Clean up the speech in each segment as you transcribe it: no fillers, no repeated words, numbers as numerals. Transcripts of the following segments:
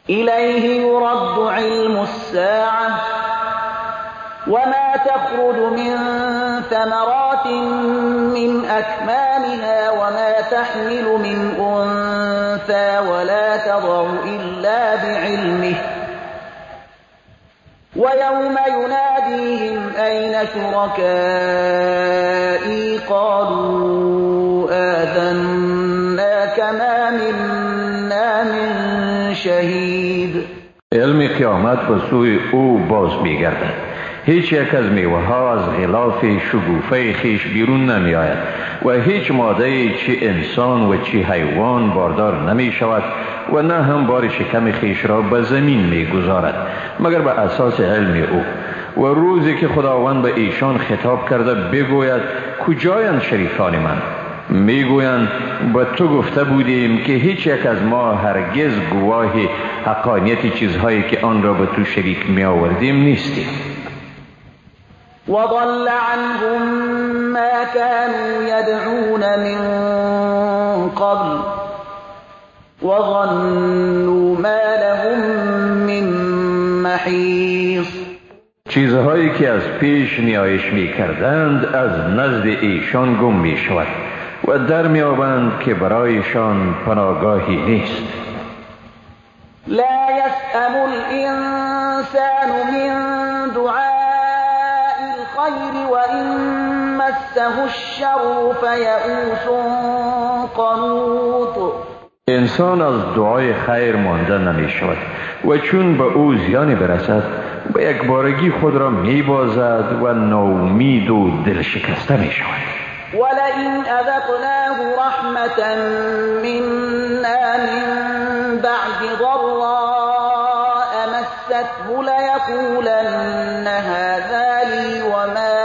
إليه يرد علم الساعة وما تخرج من ثمرات من أكمامها وما تحمل من أنثى ولا تضع إلا بعلمه ويوم يناديهم أين شركائي قالوا آذناك ما منا من شهید. علم قیامت به سوی او باز می‌گردد. هیچ یک از میوه‌ها از غلاف شگوفه خیش بیرون نمی آید و هیچ ماده چه انسان و چه حیوان باردار نمی شود و نه هم بار شکم خیش را به زمین می گذارد مگر به اساس علم او. و روزی که خداوند به ایشان خطاب کرده بگوید کجایند شریفان من؟ میگویند به تو گفته بودیم که هیچ یک از ما هرگز گواه حقانیت چیزهایی که آن را به تو شریک می آوردیم نیستیم. وضل عنهم ما كانوا يدعون من قبل وظنوا ما لهم من محیص. چیزهایی که از پیش نیایش می کردند از نزد ایشان گم می شود و در می آبند که برایشان پناهگاهی نیست. لا يسأم الإنسان من دعاء الخير وإن مسه الشر فيئوس قنوط. انسان از دعای خیر مانده نمی شود و چون به او زیانی برسد به یک بارگی خود را می بازد و ناامید و دل شکسته می شود. ولئن أذقناه رحمة منا من بعد ضراء مسته ليقولن هذا لي وما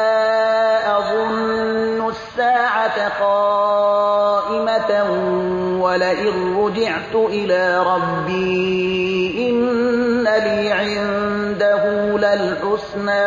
أظن الساعة قائمة ولئن رجعت إلى ربي إن لي عنده للحسنى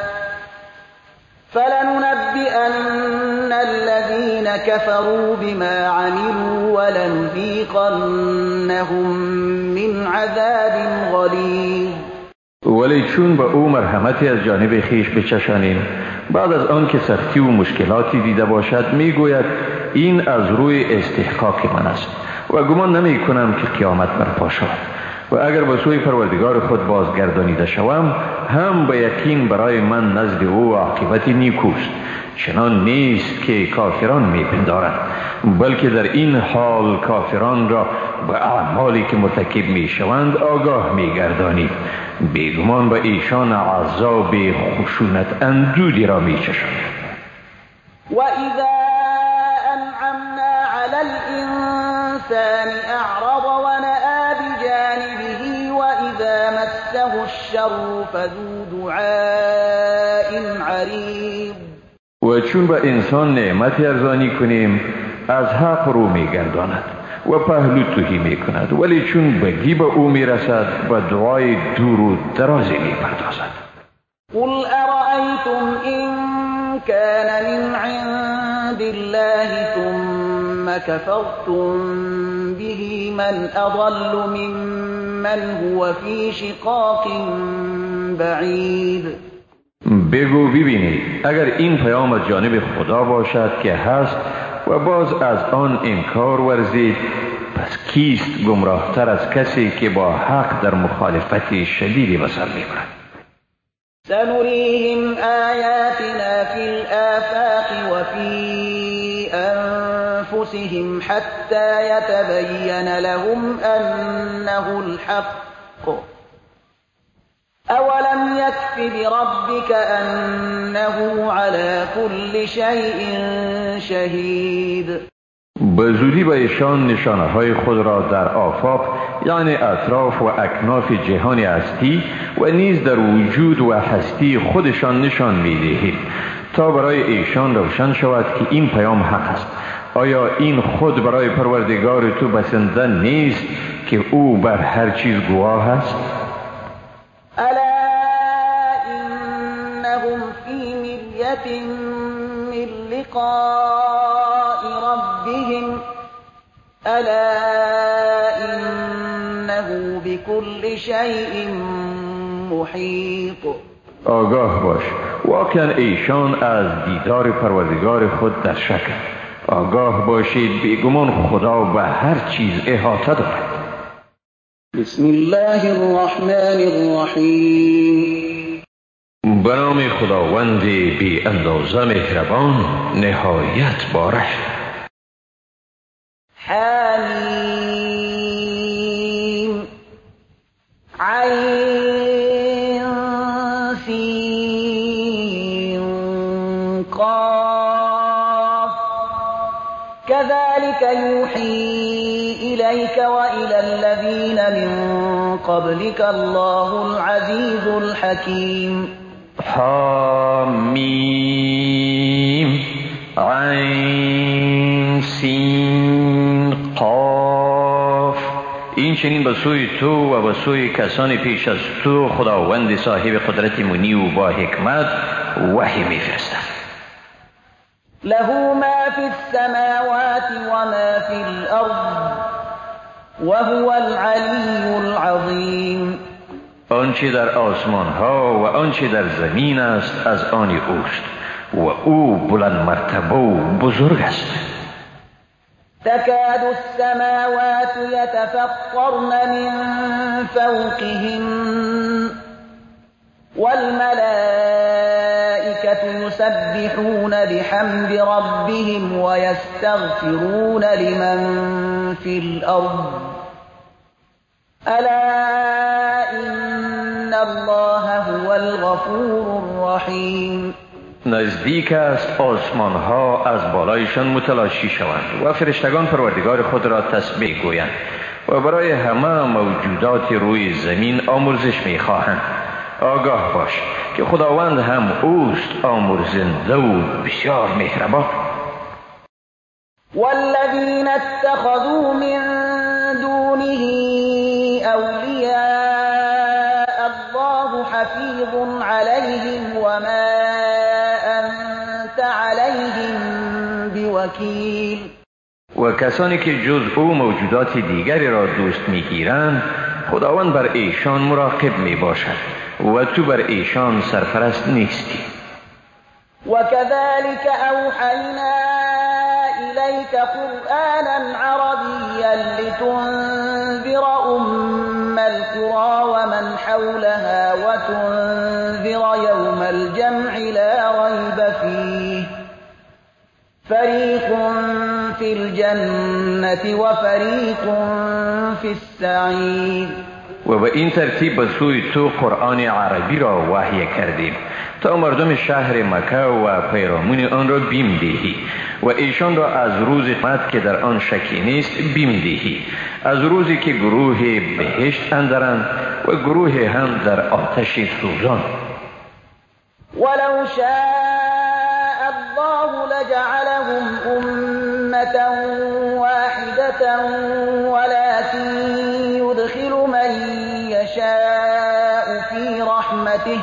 فلننبئن الذين كفروا بما عملوا ولنذيقنهم من عذاب غلیظ. ولی چون به او مرحمتی از جانب خیش بچشانیم بعد از آن که سختی و مشکلاتی دیده باشد میگوید این از روی استحقاق من است و گمان نمی کنم که قیامت برپا شود و اگر به سوی پروردگار خود بازگردانیده شوم هم به یقین برای من نزد او عاقبت نیکوست. چنان نیست که کافران میپندارند بلکه در این حال کافران را به اعمالی که مرتکب میشوند آگاه میگردانید. بیگمان به ایشان عذاب خشونت اندودی را میچشاند. و اذا انعمنا علی الانسان اعرض ونأى بجانبه واذا مسه الشر فذو دعاء عریض. و چون به انسان نعمتی ارزانی کنیم از حق رو میگرداند و پهلو توهی میکند ولی چون بدی به او میرسد به دعای دور و درازی میپردازد. قل ارأیتم این کان من عند الله ثم كفرتم به من اضل ممن هو فی شقاق بعید. بگو ببینید اگر این پیام از جانب خدا باشد که هست و باز از آن انکار ورزید پس کیست گمراهتر از کسی که با حق در مخالفت شدیدی به سر میبرد. سنريهم آیاتنا فی الآفاق و فی انفسهم حتی یتبین لهم انه الحق اولم یکف بربک انه على كل شیء شهید. به زودی به ایشان نشانه های خود را در آفاق یعنی اطراف و اکناف جهان هستی و نیز در وجود و هستی خودشان نشان می‌دهیم تا برای ایشان روشن شود که این پیام حق است. آیا این خود برای پروردگار تو بسنده نیست که او بر هر چیز گواه است؟ الا انهم فی مریة من لقاء ربهم الا انه إنه بكل شيء محيط. آگاه باش، واقعا ایشان از دیدار پروردگار خود در شک. آگاه باشید بیگمان خدا به هر چیز احاطه دارد. بسم الله الرحمن الرحیم. به نام خداوند بی اندازه مهربان نهایت باره. حمیم عین سین قاف كذلك يوحي إليك وإلى الذين من قبلك الله العزيز الحكيم. حمیم عین سین قاف. این چنین به سوی تو و به سوی کسان پیش از تو خداوند صاحب قدرت منی و با حکمت وحی میفرستد. له ما في السماوات وما في الأرض وهو العلي العظيم. آنچه در آسمان ها و آنچه در زمین است از آن اوست و او بلند مرتبه و بزرگ است. تكاد السماوات يتفطرن من فوقهم والملائكة يسبحون بحمد ربهم ويستغفرون لمن في الأرض ألا إن الله هو الغفور الرحيم. نزدیک است آسمان ها از بالایشان متلاشی شوند و فرشتگان پروردگار خود را تسبیح گویند و برای همه موجودات روی زمین آمرزش می‌خواهند. آگاه باش که خداوند هم اوست آمرزنده و بسیار مهربان. والذین اتخذوا من دونه اولیاء الله حفیظ علیهم وما انت علیهم بوکیل. و کسانی که جز او موجودات دیگری را دوست میگیرند خداوند بر ایشان مراقب می باشد و تو بر ایشان سرپرست نیستی. وكذلك أوحينا إليك قرآنا عربيا لتنذر أم القرى ومن حولها وتنذر يوم الجمع لا ريب فيه فريق في الجنة وفريق في السعير. و به این ترتیب به سوی تو قرآن عربی را وحی کردیم تا مردم شهر مکه و پیرامون آن را بیم دهی و ایشان را از روز قیامت که در آن شکی نیست بیم دهی، از روزی که گروه بهشت اندرند و گروه هم در آتش سوزان. ولو شاء الله لجعلهم أمة واحدة ولكن يدخل من يشاء في رحمته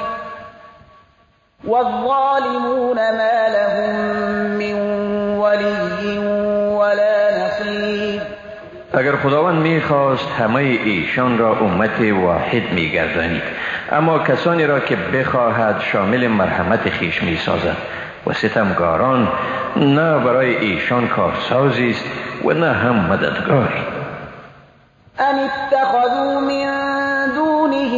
والظالمون ما لهم من ولي ولا نصير. اگر خداوند میخواست همه ایشان را امت واحد میگردانید، اما کسانی را که بخواهد شامل مرحمت خیش میسازد و ستمگاران نه برای ایشان کارسازی است و نه هم مددگاری. ام اتخذوا من دونه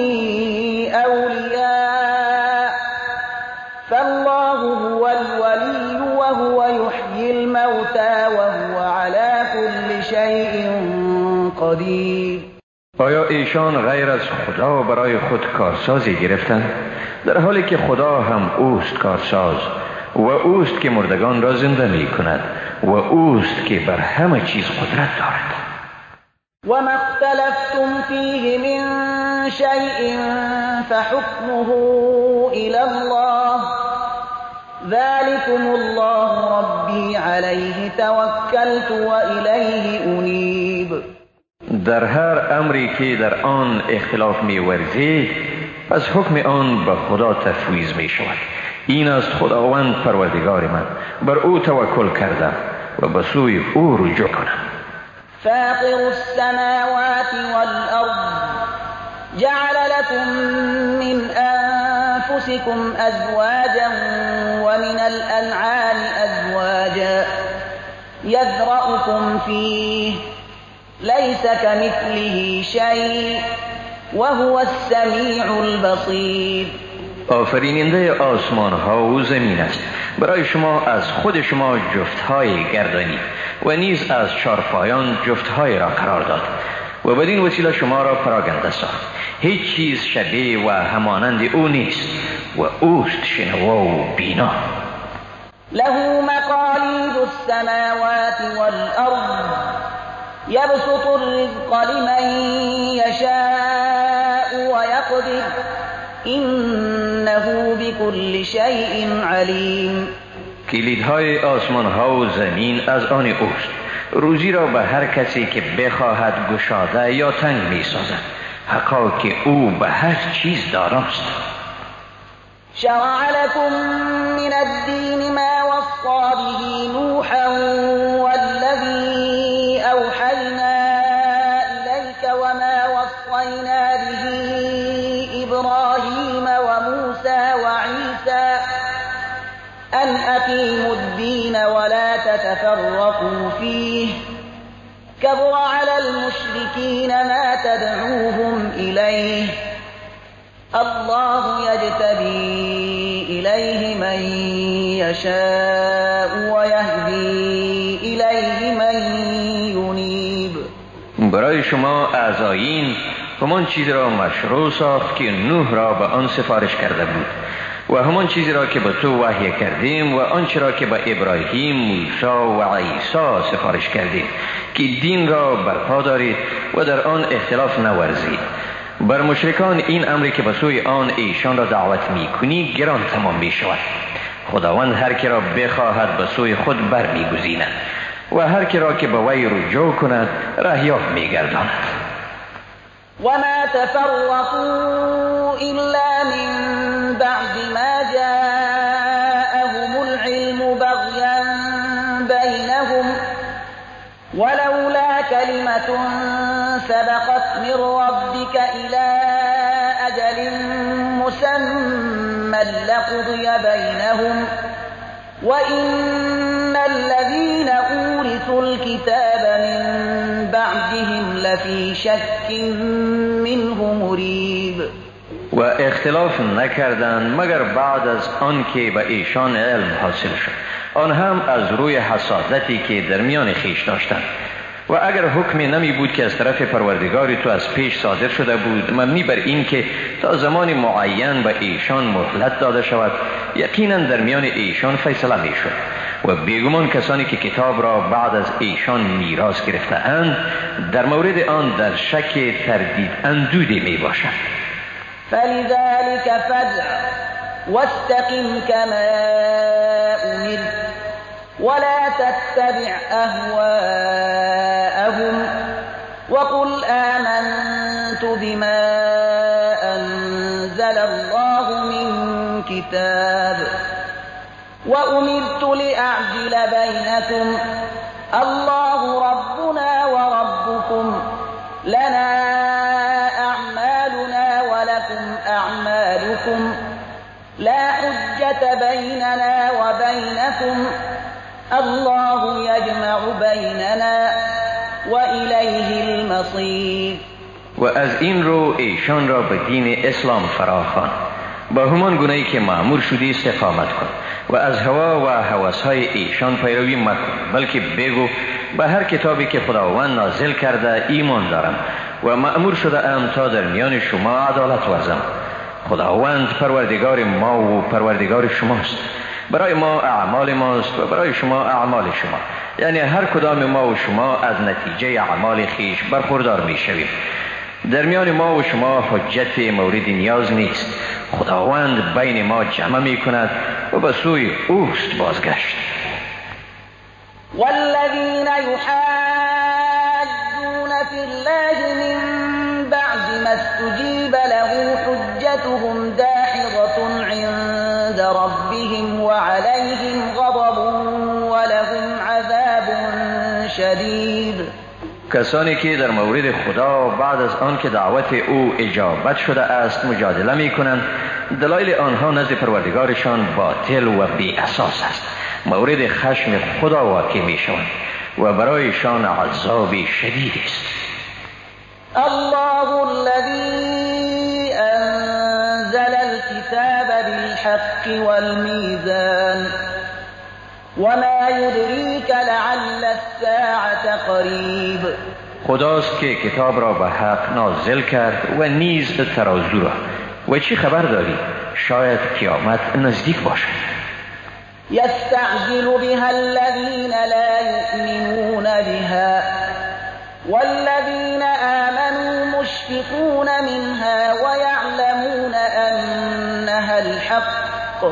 اولیاء فالله هو الولی وهو يحيي الموتى وهو على كل شيء قدیر. آیا ایشان غیر از خدا برای خود کارسازی گرفتند، در حالی که خدا هم اوست کارساز و اوست که مردگان را زنده می کند و اوست که بر همه چیز قدرت دارد. وما اختلفتم فيه من شيء فحكمه إلى الله ذلكم الله ربي عليه توكلت وإليه أنيب. در هر امری که در آن اختلاف می ورزید پس حکم آن به خدا تفویض می شود. این است خداوند پروردگار من، بر او توکل کردم و به سوی او رجوع کنم. فاطر السماوات والأرض جعل لكم من أنفسكم أزواجا ومن الأنعام أزواجا يذرأكم فيه ليس كمثله شيء وهو السمیع البصیر. آفریننده آسمان ها و زمین است. برای شما از خود شما جفتهای گردانی و نیز از چارپایان جفتهای را قرار داد و بدین وسیله شما را پراگنده ساخت. هیچ چیز شبیه و همانند او نیست و اوست شنوا و بینا. له مقاليد السماوات والأرض يبسط الرزق لمن يشاء ويقدر إنه بكل شيء عليم. کلیدهای آسمان ها و زمین از آن اوست. روزی را به هر کسی که بخواهد گشاده یا تنگ می سازد. حقا که او به هر چیز داراست. شرع لكم من الدين ما وصى به نوحا والذي أوحينا إليك وما وصينا به إبراهيم وموسى وعيسى أن أقيموا الدين ولا تتفرقوا فيه كبر على المشركين ما تدعوهم إليه الله يجتبي إليه من يشاء ويهدي إليه من ينيب. برای شما از آیین همان چیزی را مشروع ساخت که نوح را به آن سفارش کرده بود و همان چیزی را که به تو وحی کردیم و آنچه را که به ابراهیم، موسی و عیسی سفارش کردیم که دین را برپا دارید و در آن اختلاف نورزید. بر مشرکان این امری که به سوی آن ایشان را دعوت می کنی گران تمام می شود. خداوند هر کی را بخواهد به سوی خود بر می گزیند و هر کی را که به وی رجوع کند رهیاب می گرداند. وما تفرقوا إلا من بعد ما جاءهم العلم بغيا بينهم ولولا كلمة سبقت من ربك إلى أجل مسمى لقضي بينهم وإن الذين أورثوا الكتاب من بعدهم لفي شك منه مريب. و اختلاف نکردند مگر بعد از آن که به ایشان علم حاصل شد، آن هم از روی حسادتی که در میان خیش داشتند. و اگر حکمی نمی بود که از طرف پروردگار تو از پیش صادر شده بود مبنی بر این که تا زمان معین به ایشان مهلت داده شود، یقینا در میان ایشان فیصله می شد و بیگمان کسانی که کتاب را بعد از ایشان میراث گرفته اند در مورد آن در شک تردید اندوده می باشند. فلذلك فادع واستقم كما أمرت ولا تتبع أهواءهم وقل آمنت بما أنزل الله من كتاب وأمرت لأعدل بينكم الله ربنا وربكم لنا أعمالنا ولكم أعمالكم لا حجة بيننا وبينكم الله يجمع بيننا وإليه المصير. و از این رو ایشان را به دین اسلام فراخوان، با همان گونه‌ای که مأمور شدی استقامت کن و از هوا و هوس‌های ایشان پیروی مکن، بلکه بگو به هر کتابی که خداوند نازل کرده ایمان دارم و مأمور شده ام تا در میان شما عدالت ورزم. خداوند پروردگار ما و پروردگار شماست. برای ما اعمال ماست و برای شما اعمال شما، یعنی هر کدام ما و شما از نتیجه اعمال خیش برخوردار می شویم. در میان ما و شما حجت مورد نیاز نیست. خداوند بین ما جمع می کند و به سوی اوست بازگشت. والذین یحاجون فی الله من بعد ما استجیب له حجتهم داحضة عند ربهم وعليهم غضب ولهم عذاب شدید. کسانی که در مورد خدا بعد از آن که دعوت او اجابت شده است مجادله می کنند، دلایل آنها نزد پروردگارشان باطل و بی اساس است. مورد خشم خدا واقع می شوند و برایشان عذاب شدید است. الله الذي أنزل الكتاب بالحق والميزان وما يدريك لعل الساعة قریب. خداست که کتاب را به حق نازل کرد و نیز ترازو را. و چی خبر داری؟ شاید قیامت نزدیک باشد. يستعجل بها الذين لا يؤمنون بها والذين آمنوا مشفقون منها ويعلمون أنها الحق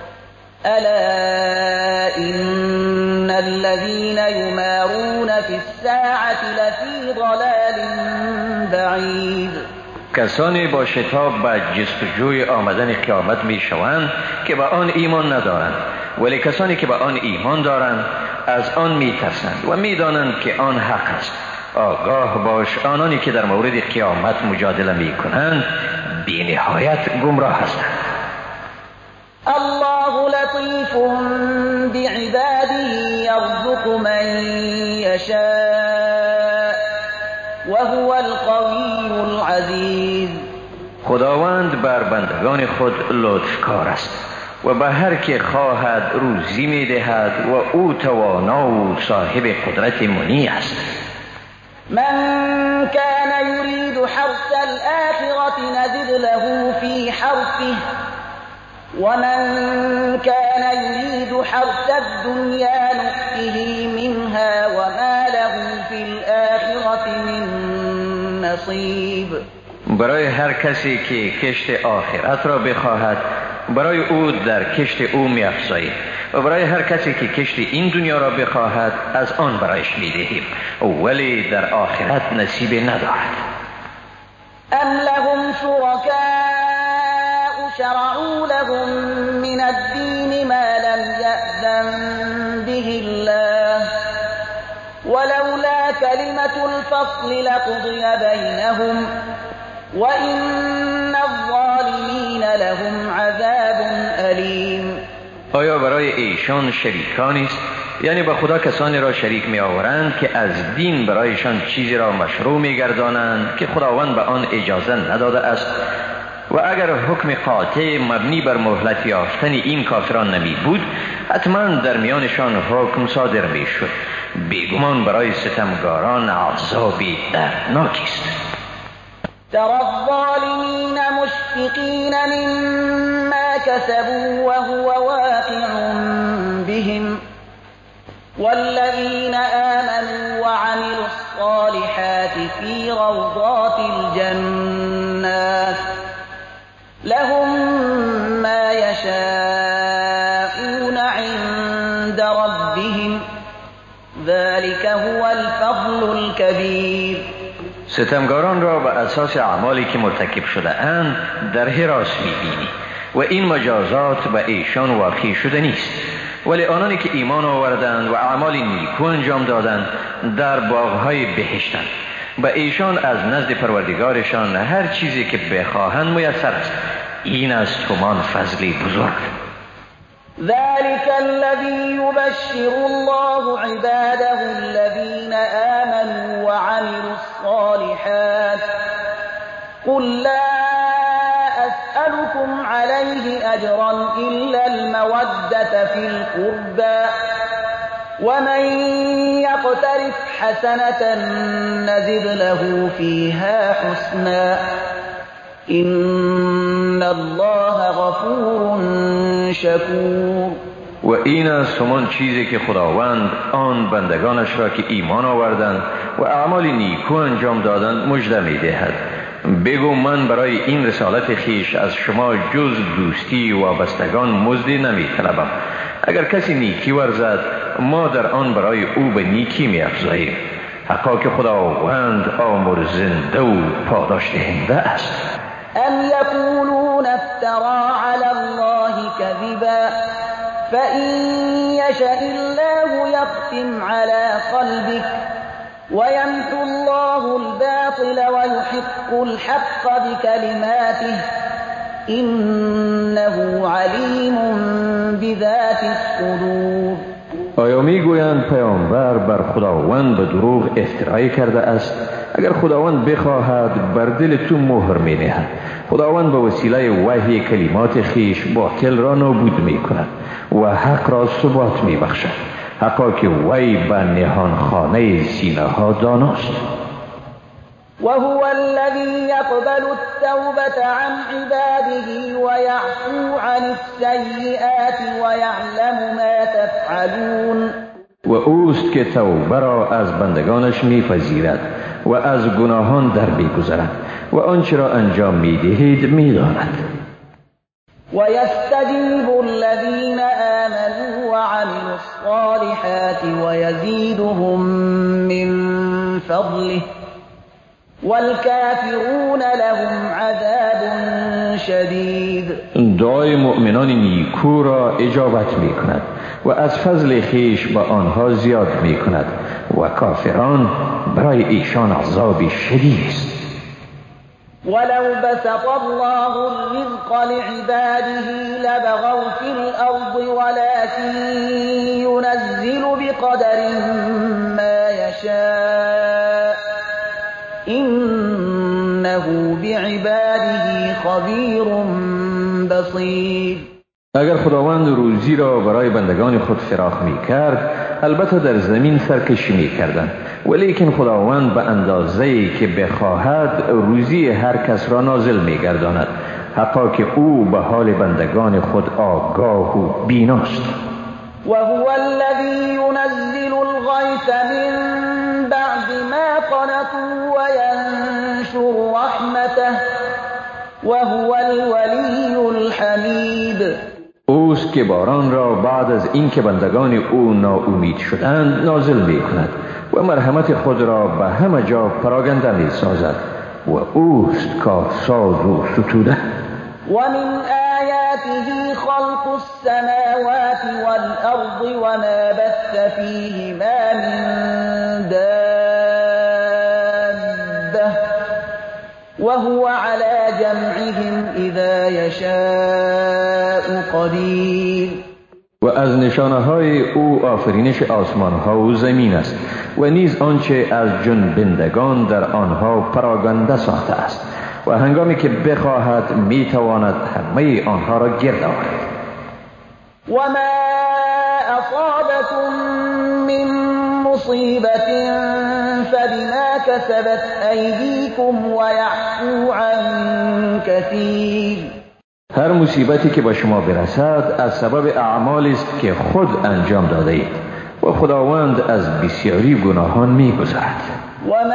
ألا إن الذين يمارون في الساعة لفي ضلال بعيد. کسانی با شتاب به جستجوی آمدن قیامت می شوند که به آن ایمان ندارند، ولی کسانی که به آن ایمان دارند از آن می ترسند و می دانند که آن حق است. آگاه باش آنانی که در مورد قیامت مجادله می کنند بی نهایت گمراه هستند. الله لطیف بعباده یرزق من یشاء وهو القوی العزیز. خداوند بر بندگان خود لطفکار است و به هر که خواهد روزی می دهد و او توانا و صاحب قدرت منی است. من كان يريد حرث الآخرة نزد له في حرثه ومن كان يريد حرث الدنيا نؤته منها وما له في الآخرة من نصیب. برای هر کسی که کشت آخرت را بخواهد برای او در کشت او می افزاییم و برای هر کسی که کشت این دنیا را بخواهد از آن برایش می دهیم، ولی در آخرت نصیب ندارد. ام لهم شركاء شرعوا لهم من الدين ما لم يأذن به الله ولولا كلمة الفصل لقضي بينهم وإن الظالمین لهم عذاب علیم. آیا برای ایشان شریکانی است؟ یعنی به خدا کسانی را شریک می آورند که از دین برایشان چیزی را مشروع می گردانند که خداوند به آن اجازه نداده است؟ و اگر حکم قاطع مبنی بر مهلت یافتن این کافران نمی بود حتما در میانشان حکم صادر می شد. بیگمان برای ستمگاران عذابی دردناکی است. ترى الظالمين مشفقين مما كسبوا وهو واقع بهم والذين آمنوا وعملوا الصالحات في روضات الجنات لهم ما يشاءون عند ربهم ذلك هو الفضل الكبير. ستمگاران را به اساس اعمالی که مرتکب شده اند در حراس می‌بینی و این مجازات به ایشان واقع شده نیست، ولی آنانی که ایمان آوردند و اعمال نیکو انجام دادند در باغ‌های بهشتند. به ایشان از نزد پروردگارشان هر چیزی که بخواهند میسر است. این است همان فضلی بزرگ. ذلك الذي يبشر الله عباده الذين آمنوا وعملوا الصالحات قل لا أسألكم عليه أجرا إلا المودة في القربى ومن يقترف حسنة نزد له فيها حسنا إن الله غفور شکور. و این است همان چیزی که خداوند آن بندگانش را که ایمان آوردند و اعمال نیکو انجام دادند مژده می دهد. بگو من برای این رسالت خیش از شما جز دوستی و وابستگان مزدی نمی طلبم. اگر کسی نیکی ورزد ما در آن برای او به نیکی می افزاییم. حقا که خداوند آمرزنده و پاداش دهنده است. ام یقولون افترى علی الله كذبا فإن يشأ الله يختم على قلبك ويمحو الله الباطل ويحق الحق بكلماته إنه علیم بذات الصدور. آیا میگویند پیامبر بر خداوند به دروغ افترایی کرده است؟ اگر خداوند بخواهد بر دل تو مهر می نهد. خداوند به وسیله وحی کلمات خیش باطل را نابود می کند و حق را ثبات می بخشد، حقا که وی به نهان خانه سینه ها داناست. وهو الذي يقبل التوبة عن عباده ويعفو عن السيئات ويعلم ما تفعلون. و اوست که توبه را از بندگانش میپذیرد و از گناهان در میگذرد و آنچه را انجام میدهید میداند. ويستجيب الذين آمنوا وعملوا الصالحات ويزيدهم من فضله والکافرون لهم عذاب شدید. دعای مؤمنان نیکو را اجابت می کند و از فضل خیش به آنها زیاد می کند و کافران برای ایشان عذاب شدید است. ولو بسط الله الرزق لعباده لبغوا في الأرض ولكن ينزل بقدر ما يشاء إنه بعباده خبیر بصیر. اگر خداوند روزی را برای بندگان خود فراخ می کرد، البته در زمین سرکشی می کردند، ولیکن خداوند به اندازه‌ای که بخواهد روزی هر کس را نازل می گرداند، حقا که او به حال بندگان خود آگاه و بیناست. وهو الذي ينزل الغيث من بعد ما قنطوا وينشر رحمته وهو الولي الحمید. اوست که باران را بعد از اینکه بندگان او ناامید شدند نازل می کند و مرحمت خود را به همه جا پراگنده می سازد و اوست کارساز و ستوده. ومن آیاته خلق السماوات والأرض وما بث فيهما من دابة وهو على جمعهم اذا یشاء قدیر. و از نشانه های او آفرینش آسمان ها و زمین است و نیز آنچه از جنبندگان در آنها پراگنده ساخته است و هنگامی که بخواهد میتواند همه آنها را گرد آورد. و ما اصابكم من مصیبت فبما كسبت ایدیکم و یعفو عن کثیر. هر مصیبتی که به شما برسد از سبب اعمالی است که خود انجام داده اید و خداوند از بسیاری گناهان میگذرد. و ما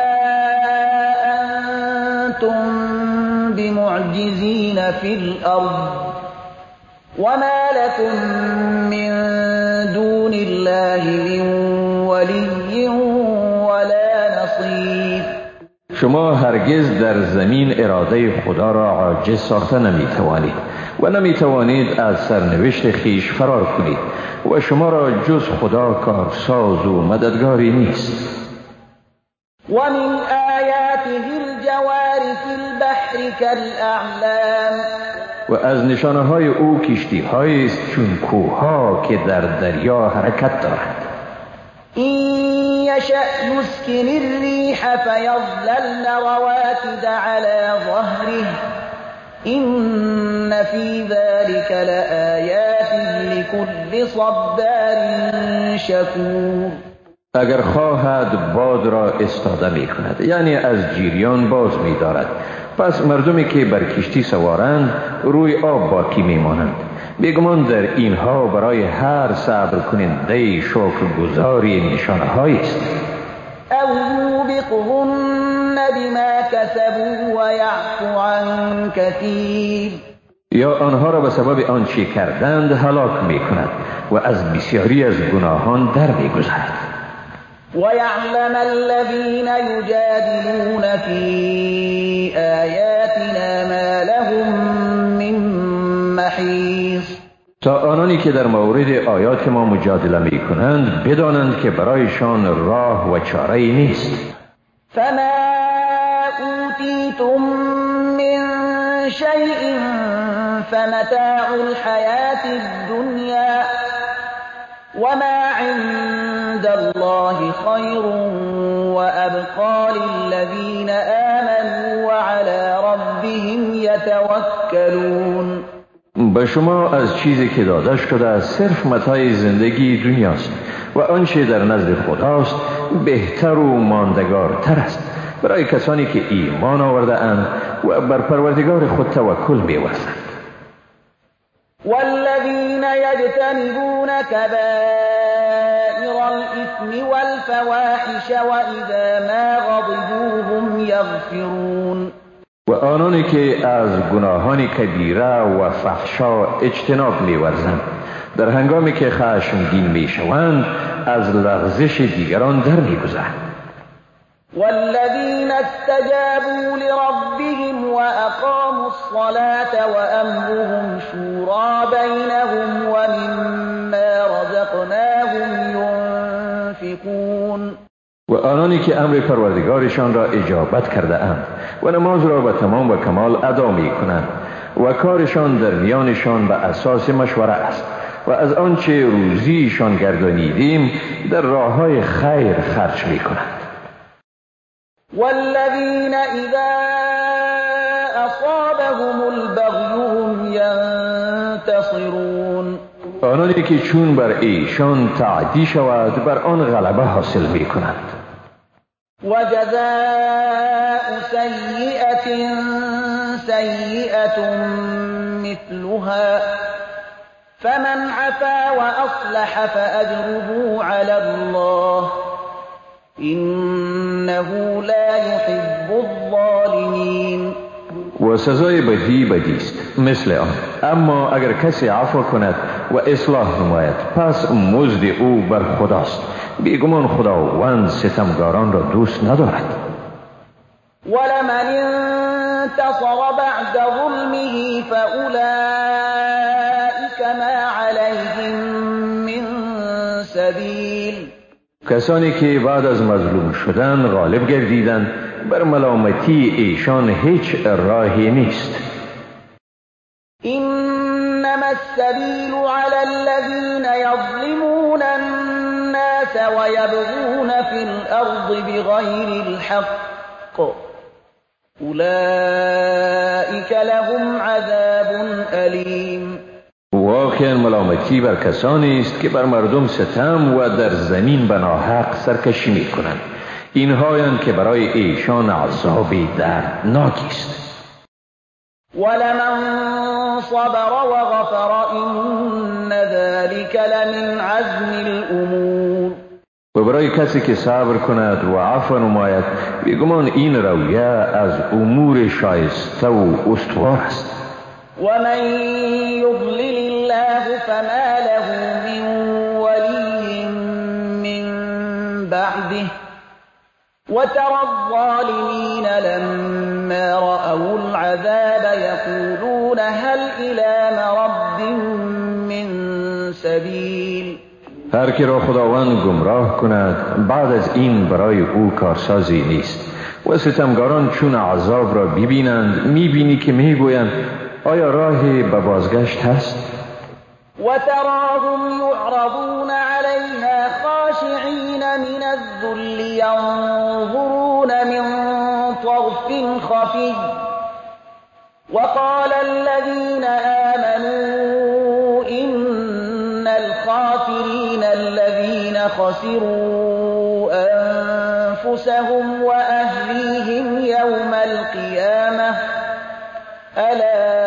انتم بمعجزین فی الارض و ما لكم من دون الله من ولی ولا نصیر. شما هرگز در زمین اراده خدا را عاجز ساخته نمیتوانید و نمیتوانید از سرنوشت خیش فرار کنید و شما را جز خدا کارساز و مددگاری نیست. و من آیاته الجوار فی البحر کالاعلام. و از نشانه های او کشتی هایی است چون کوهها که در دریا حرکت دارند. این یشأ یسکن الریح فیظللن رواکد علی ظهره این فی ذلك لآیات لكل صبار شکور. اگر خواهد باد را استاده می کند، یعنی از جریان باز می دارد، پس مردمی که بر کشتی سوارند روی آب باقی می مانند. بیگمان در اینها برای هر صبر کننده شکرگزاری نشانه هایی است. او یوبقهن بما کسبوا و یعفو عن کثیر. یا آنها را به سبب آنچه کردند هلاک می کند و از بسیاری از گناهان در می گذرد. وَيَعْلَمَ الَّذِينَ يُجَادِلُونَ فِي آيَاتِنَا مَا لَهُم مِّن مَّحِيصٍ. تا آنان آنانی که در مورد آیات ما مجادله می کنند بدانند که برایشان راه و چاره نیست. فما اوتیتم من شیء فمتاع الحیاة الدنیا وما عند الله خیر وابقى للذین آمنوا وعلى ربهم یتوکلون. به شما از چیزی که داده شده صرف متاع زندگی دنیاست و آنچه در نزد خداست بهتر و ماندگارتر است برای کسانی که ایمان آورده اند و بر پروردگار خود توکل می‌ورزند. والذین یجتنبون کبائر الإثم والفواحش وإذا ما غضبوا هم یغفرون. و آنانی که از گناهان کبیره و فحشا اجتناب می‌ورزند در هنگامی که خشمگین می‌شوند از لغزش دیگران در می‌گذرند. والذین استجابوا لربهم وأقاموا الصلاة وأمرهم شورى بينهم ومما رزقناهم ينفقون. و آنانی که امر پروردگارشان را اجابت کرده اند و نماز را به تمام و کمال ادا می کنند و کارشان در میانشان به اساس مشوره است و از آنچه روزیشان گردانیدیم در راههای خیر خرج می کنند. والذین اذا اصابهم البغی هم ینتصرون. آنانی که چون بر ایشان تعدی شود بر آن غلبه حاصل می کنند. وجزاء سیئة سیئة مثلها فمن عفا وأصلح فأجره على الله إنه لا يحب الظالمين. و سزای بدی بدیست مثل آن، اما اگر کسی عفو کند و اصلاح نماید پس مزد او بر خداست. بیگمان خداوند ستمگاران را دوست ندارد. ولمن انتصر بعد ظلمه فأولئك ما عليهم من سبیل. کسانی که بعد از مظلوم شدن غالب گردیدند بر ملامتی ایشان هیچ راهی نیست. انما السبیل على الذين يظلمون الناس ويبغون في الأرض بغير الحق أولئك لهم عذاب أليم. واقعا ملامتی بر کسانی است که بر مردم ستم و در زمین به ناحق سرکشی می کنند. اینهایند که برای ایشان عذاب دردناکی است. ولمن صبر وغفر إن ذلك لمن عزم الأمور. و برای کسی که صبر کند و عفو نماید بیگمان این رویه از امور شایسته و استوار است. ومن يضلل الله فما له من ولي من بعده وترى الظالمين لما رأوا العذاب يقولون هل إلى مرد من سبيل. هر که را خداوند گمراه کند بعد از این برای او کارسازی نیست. و ستمگاران چون عذاب را ببینند میبینی که میگویند آیا راهی به بازگشت هست؟ وتراهم يعرضون عليها خاشعين من الذل ينظرون من طرف خفي وقال الذين آمنوا إن الخاسرين الذين خسروا أنفسهم وأهليهم يوم القيامة ألا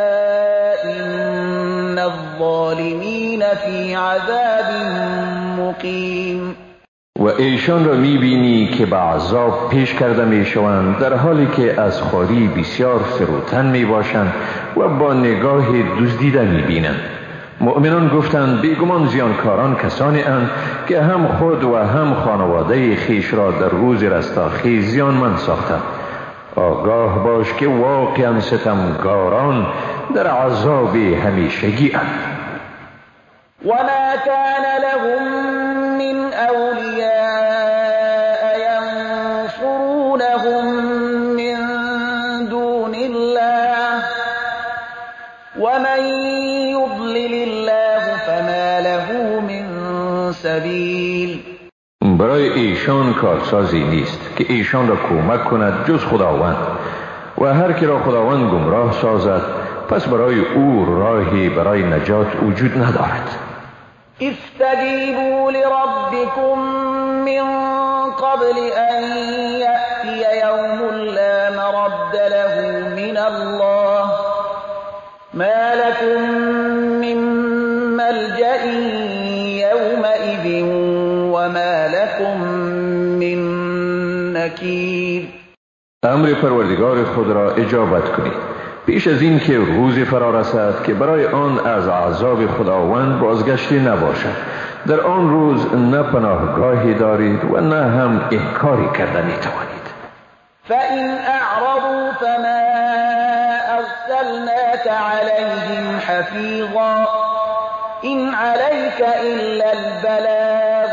إن الظالمين في عذاب مقیم. و ایشان را میبینی که به عذاب پیش کرده میشوند در حالی که از خواری بسیار فروتن میباشند و با نگاه دزدیده میبینند. مؤمنان گفتند بیگمان زیانکاران کسانی اند که هم خود و هم خانواده خیش را در روز رستاخیز زیانمند ساختند. آگاه باش که واقعا ستمگاران در عذاب همیشگی اند. وما كان لهم من أولياء ينصرونهم من دون الله ومن يضلل الله فما له من سبیل. برای ایشان کارسازی نیست که ایشان را کمک کند جز خداوند، و هر که را خداوند گمراه سازد پس برای او راهی برای نجات وجود ندارد. استجیبوا لربکم من قبل ان یأتی یوم لا مرد له من الله ما لكم من ملجأ یومئذ وما لكم من نکیر. امر پروردگار خود را اجابت کنید پیش از این که روزی فرا رسد که برای آن از عذاب خداوند بازگشتی نباشد. در آن روز نه پناهگاهی دارید و نه هم انکاری کردنی توانید. فإن أعرضوا فما أرسلناك عليهم حفيظا إن عليك إلا البلاغ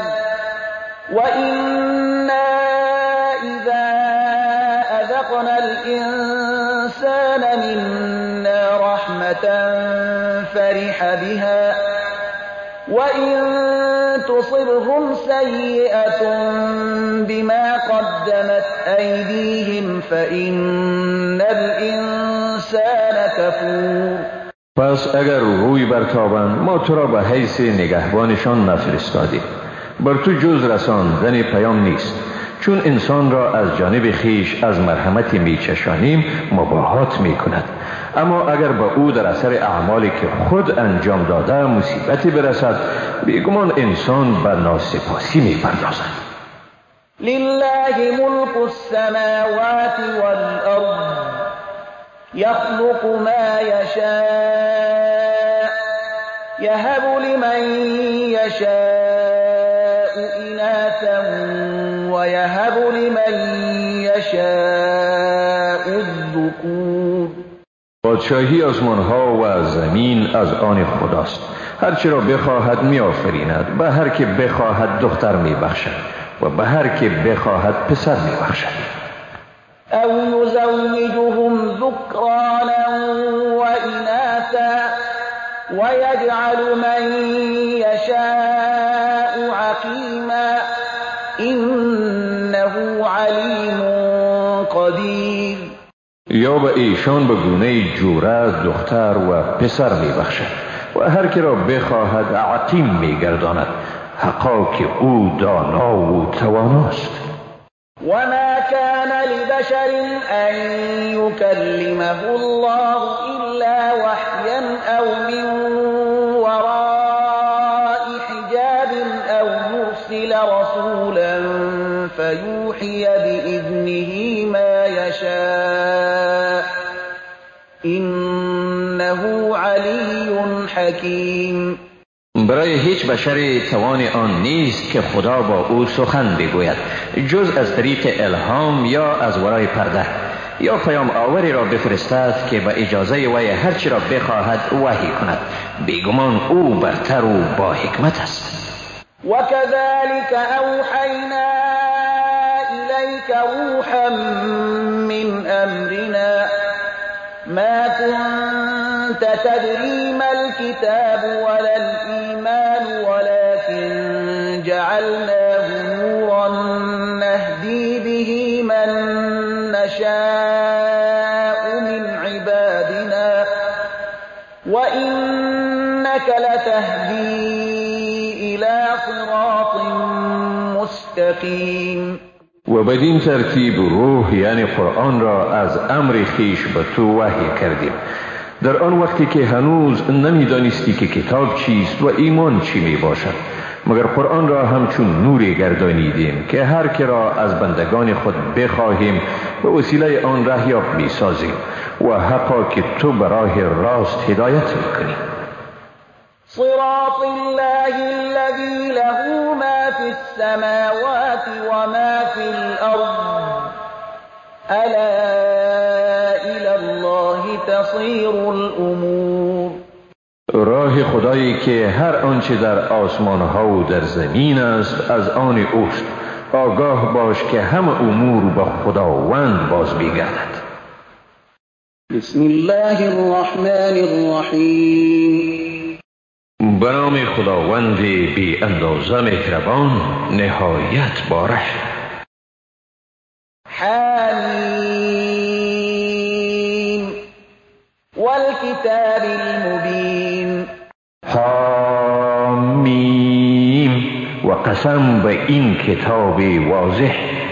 وإنا إذا أذقنا الإنسان منا رحمة فرح بها وإن تصبهم سيئة بما قدمت أيديهم فإن الإنسان كفور. پس اگر روی برتابند ما تو را به حیث نگهبانشان نفرستادیم. بر تو جز رساندن پیام نیست، چون انسان را از جانب خیش از مرحمت میچشانیم مباهات میکند. اما اگر به او در اثر اعمالی که خود انجام داده مصیبتی برسد بیگمان انسان به ناسپاسی میپردازد. لله ملك السماوات والأرض يخلق ما يشاء يهب لمن يشاء إناثا ويهب لمن يشاء الذكور. پادشاهی آسمان ها و زمین از آن خداست. هر چی را بخواهد می آفریند. به هر که بخواهد دختر می بخشد و به هر که بخواهد پسر می بخشد. او یزوجهم ذکرانا و اناثا ويجعل من يشاء عقیما انه علیم قدیر. یا به ایشان به گونه جوره دختر و پسر می بخشد و هر که را بخواهد عقیم می گرداند، حقا که او دانا و تواناست. وما كان لبشر أن يكلمه الله إلا وحيا أو من وراء حجاب أو يرسل رسولا فيوحي بإذنه ما يشاء إنه علي حكيم. برای هیچ بشری توان آن نیست که خدا با او سخن بگوید جز از طریق الهام یا از ورای پرده، یا پیام آوری را بفرستد که به اجازه وی هر چی را بخواهد وحی کند. بیگمان او برتر و با حکمت است. وكذلك أوحينا إليك روحا من أمرنا ما كنت تدري ما الكتاب ولا الإيمان ولكن جعلناه نورا نهدي به من نشاء من عبادنا وإنك لتهدي إلى صراط مستقيم. و بدین ترتیب روح یعنی قرآن را از امر خیش به تو وحی کردیم در آن وقتی که هنوز نمیدانستی که کتاب چیست و ایمان چی می باشد، مگر قرآن را همچون نوری گردانیدیم که هر که را از بندگان خود بخواهیم به وسیله آن رهیاب می سازیم و حقا که تو به راه راست هدایت می کنی. صراط الله الذي له ما في السماوات وما في الأرض ألا إلى الله تصير الأمور. راه خدایی که هر آنچه در آسمان ها و در زمین است از آن اوست. آگاه باش که همه امور به خداوند باز می‌گردد. بسم الله الرحمن الرحیم. به نام خداوند بی اندازه مهربان نهایت باره. حمیم والکتاب المبین. حمیم و قسم به این کتاب واضح.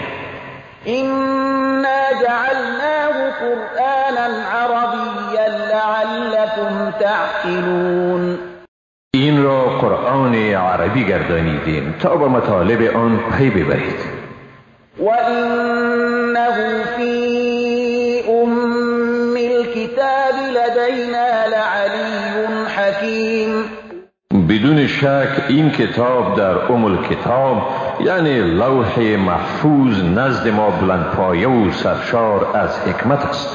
إنا جعلناه قرآنا عربيا لعلكم تعقلون. این را قرآن عربی گردانیدیم تا به مطالب آن پی ببرید. وإنه في أم الكتاب لدينا لعلي حكيم. بدون شک این کتاب در الکتاب یعنی لوح محفوظ نزد ما بلندپایه و سرشار از حکمت است.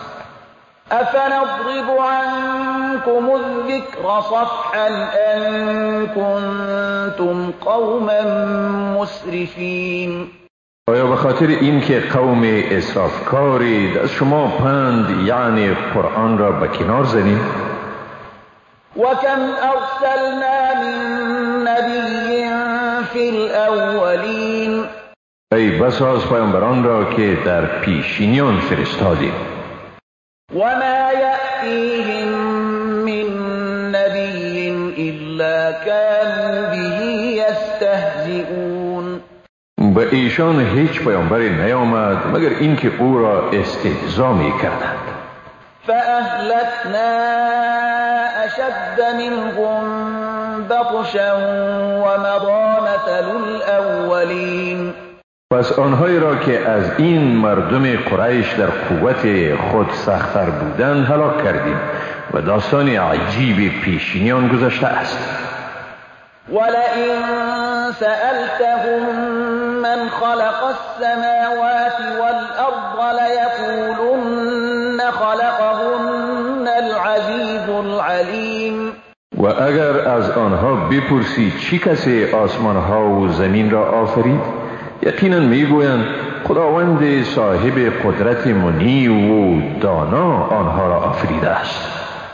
أفنضرب عنكم الذكر صفحا أن كنتم قوما مسرفين. آیا به خاطر این که قوم اسرافکارید از شما پند یعنی قرآن را به کنار زنید؟ وكم أرسلنا من نبي في الأولين. ای بسا از پیامبران را که در پیشینیان فرستادیم. وما يأتيهم من نبي إلا كانوا به يستهزئون. به ایشان هیچ پیامبری نیامد مگر اینکه او را استهزا می‌کردند. فأهلكنا أشد منهم بطشا ومضى مثل الأولين. پس آنهایی را که از این مردم قریش در قوت خود سخت‌تر بودند هلاک کردیم و داستان عجیب پیشینیان گذشته است. ولئن سألتهم من خلق السماوات والأرض ليقولن خلقهن العزيز العليم. و اگر از آنها بپرسی چی کسی آسمانها و زمین را آفرید، یقینا میگویند خداوند صاحب قدرت منی و دانا آنها را آفریده است.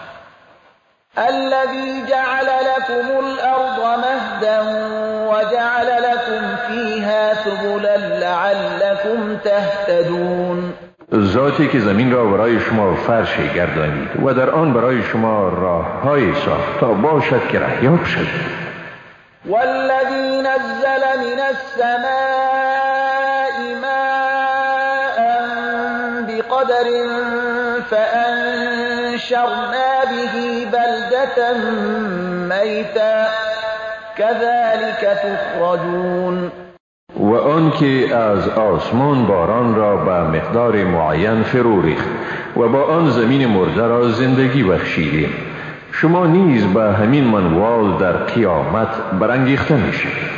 الذي جعل لكم الأرض مهدا وجعل لكم فيها سبلا لعلكم تهتدون. ذاتی که زمین را برای شما فرش گردانید و در آن برای شما راه‌های ساخت تا باشد که رهیاب شوید. والذي نزل من السماء ماء بقدر فأنشرنا به بلدة ميتا كذلك تخرجون. و آن که از آسمان باران را به مقدار معین فرو ریخت و با آن زمین مرده را زندگی بخشیدیم. شما نیز به همین منوال در قیامت برانگیخته میشید.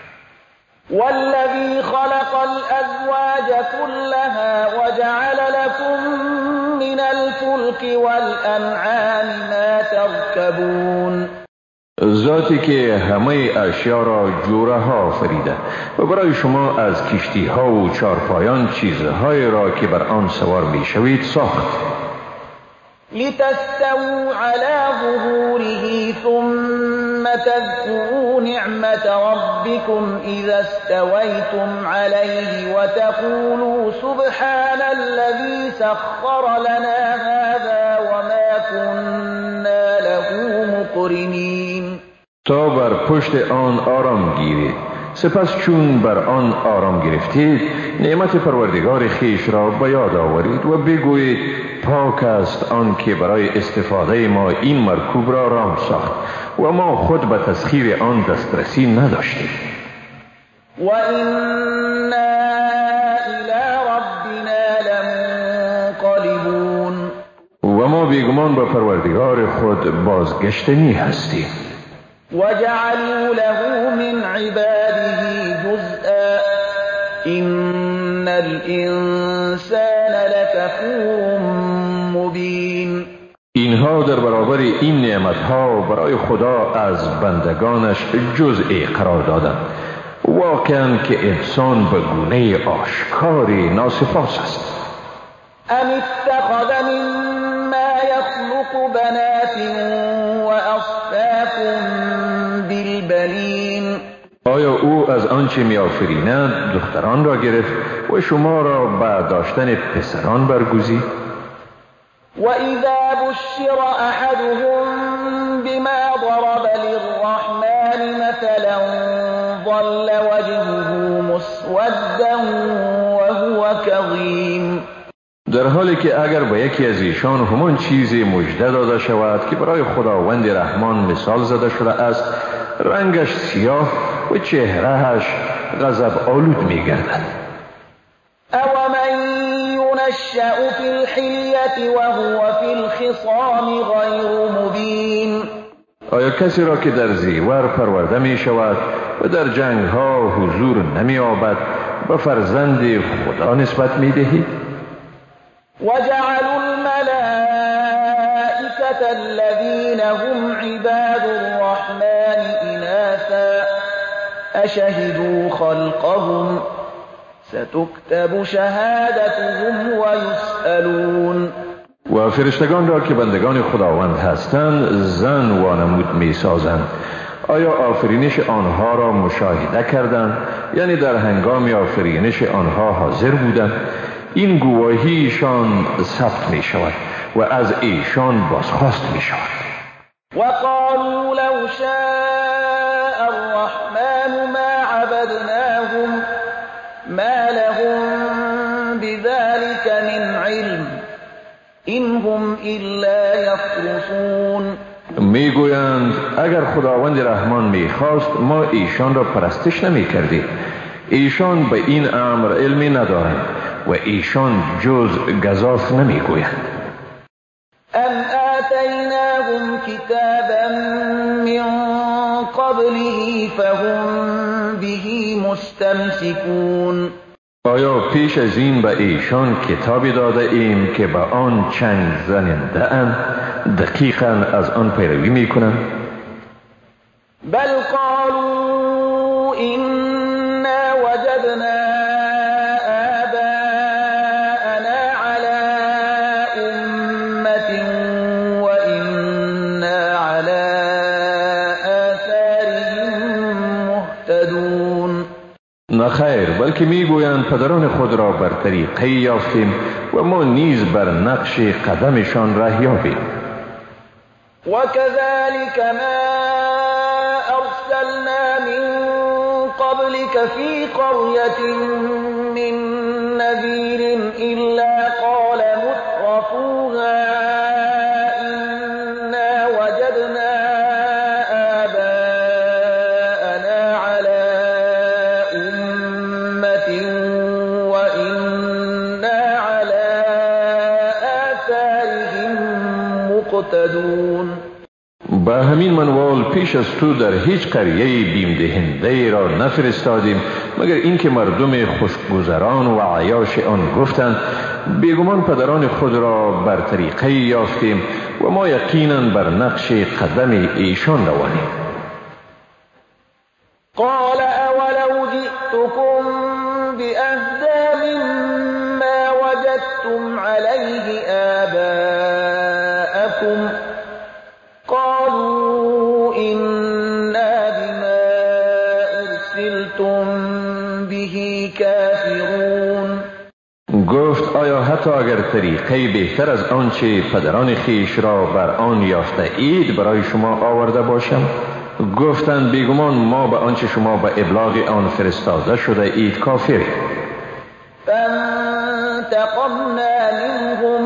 والذي خلق الأزواج كلها وجعل لكم من الفلك والأنعام ما تركبون. ذاتی که همه اشیا را جوره ها آفریده و برای شما از کشتی ها و چارپایان چیزهایی را که بر آن سوار می شوید ساخت. لتستووا على ظهوره ثم تذكروا نعمة ربكم إذا استويتم عليه وتقولوا سبحان الذي سخر لنا هذا وما كنا له مقرنين. تا بر پشت آن آرام گیرید. سپس چون بر آن آرام گرفتید نعمت پروردگار خیش را به یاد آورید و بگویید پاک است آن که برای استفاده ما این مرکوب را رام ساخت و ما خود به تسخیر آن دسترسی نداشتیم. و اینا الی ربنا لمنقلبون. و ما بیگمان به پروردگار خود بازگشتنی هستیم. وجعلوا له من عباده جزءا إن الإنسان لكفور مبين. اینها در برابر این نعمتها برای خدا از بندگانش جزئی قرار دادند. واقعا که انسان به گونه آشکاری ناسپاس است. ام اتخذ مما یخلق بنات و اصفاکم بالبنین. آیا او از آنچه می‌آفریند دختران را گرفت و شما را به داشتن پسران برگزید؟ و اذا بشر احدهم بما ضرب للرحمن مثلا ظل وجهه مسودا وهو كظيم. در حالی که اگر به یکی از ایشان همان چیزی مژده داده شود که برای خداوند رحمان مثال زده شده است، رنگش سیاه و چهرهش غضب آلود می گردد. اومن ینشأ فی الحلیة وهو فی الخصام غیر مبین. آیا کسی را که در زیور پرورده می شود و در جنگ ها حضور نمی یابد به فرزند خدا نسبت می دهید؟ وجعلوا الملائكة الذين هم عباد الرحمن إناثا أشهدوا خلقهم ستكتب شهادتهم ويسألون. و فرشتگان را که بندگان خداوند هستند زن وانمود می سازند. آیا آفرینش آنها را مشاهده کردند؟ یعنی در هنگام آفرینش آنها حاضر بودند؟ این گواهیشان ثبت می شود و از ایشان بازخواست می شود. وقالوا لو شاء الرحمن ما عبدناهم ما لهم بذلك من علم إن هم إلا يخرصون. میگویند اگر خداوند رحمان میخواست ما ایشان را پرستش نمی کردیم. ایشان به این امر علمی ندارند و ایشان جز گزاف نمیگویند. ام آتیناهم کتابا من قبله فهم به مستمسکون. آیا پیش از این به ایشان کتابی داده ایم که به آن چنگ زننده اند دقیقاً از آن پیروی میکنند؟ بل قالوا إنا وجدنا آباءنا على أمة وإنا على آثارهم مهتدون. نخیر، بلکه میگویند پدران خود را بر طریقه یافتیم و ما نیز بر نقش قدمشان ره یابیم. وكذلك ما أرسلنا من قبلك في قرية من نذير إلا قال مترفوها إنا وجدنا آباءنا على أمة وإنا على آثارهم مقتدون. با همین منوال پیش از تو در هیچ قریه بیم دهنده را نفرستادیم مگر اینکه مردم خوشگذران و عیاش آن گفتند بیگمان پدران خود را بر طریقه یافتیم و ما یقینا بر نقش قدم ایشان روانیم. قال اولو جئتكم بأهدى مما وجدتم عليه آباءكم قالوا إنا بما أرسلتم به كافرون. گفت آیا حتی اگر طریقه بهتر از آنچه پدران خیش را بر آن یافته اید برای شما آورده باشم؟ گفتند بیگمان ما به آنچه شما به ابلاغ آن فرستاده شده اید کافریم. فانتقمنا منهم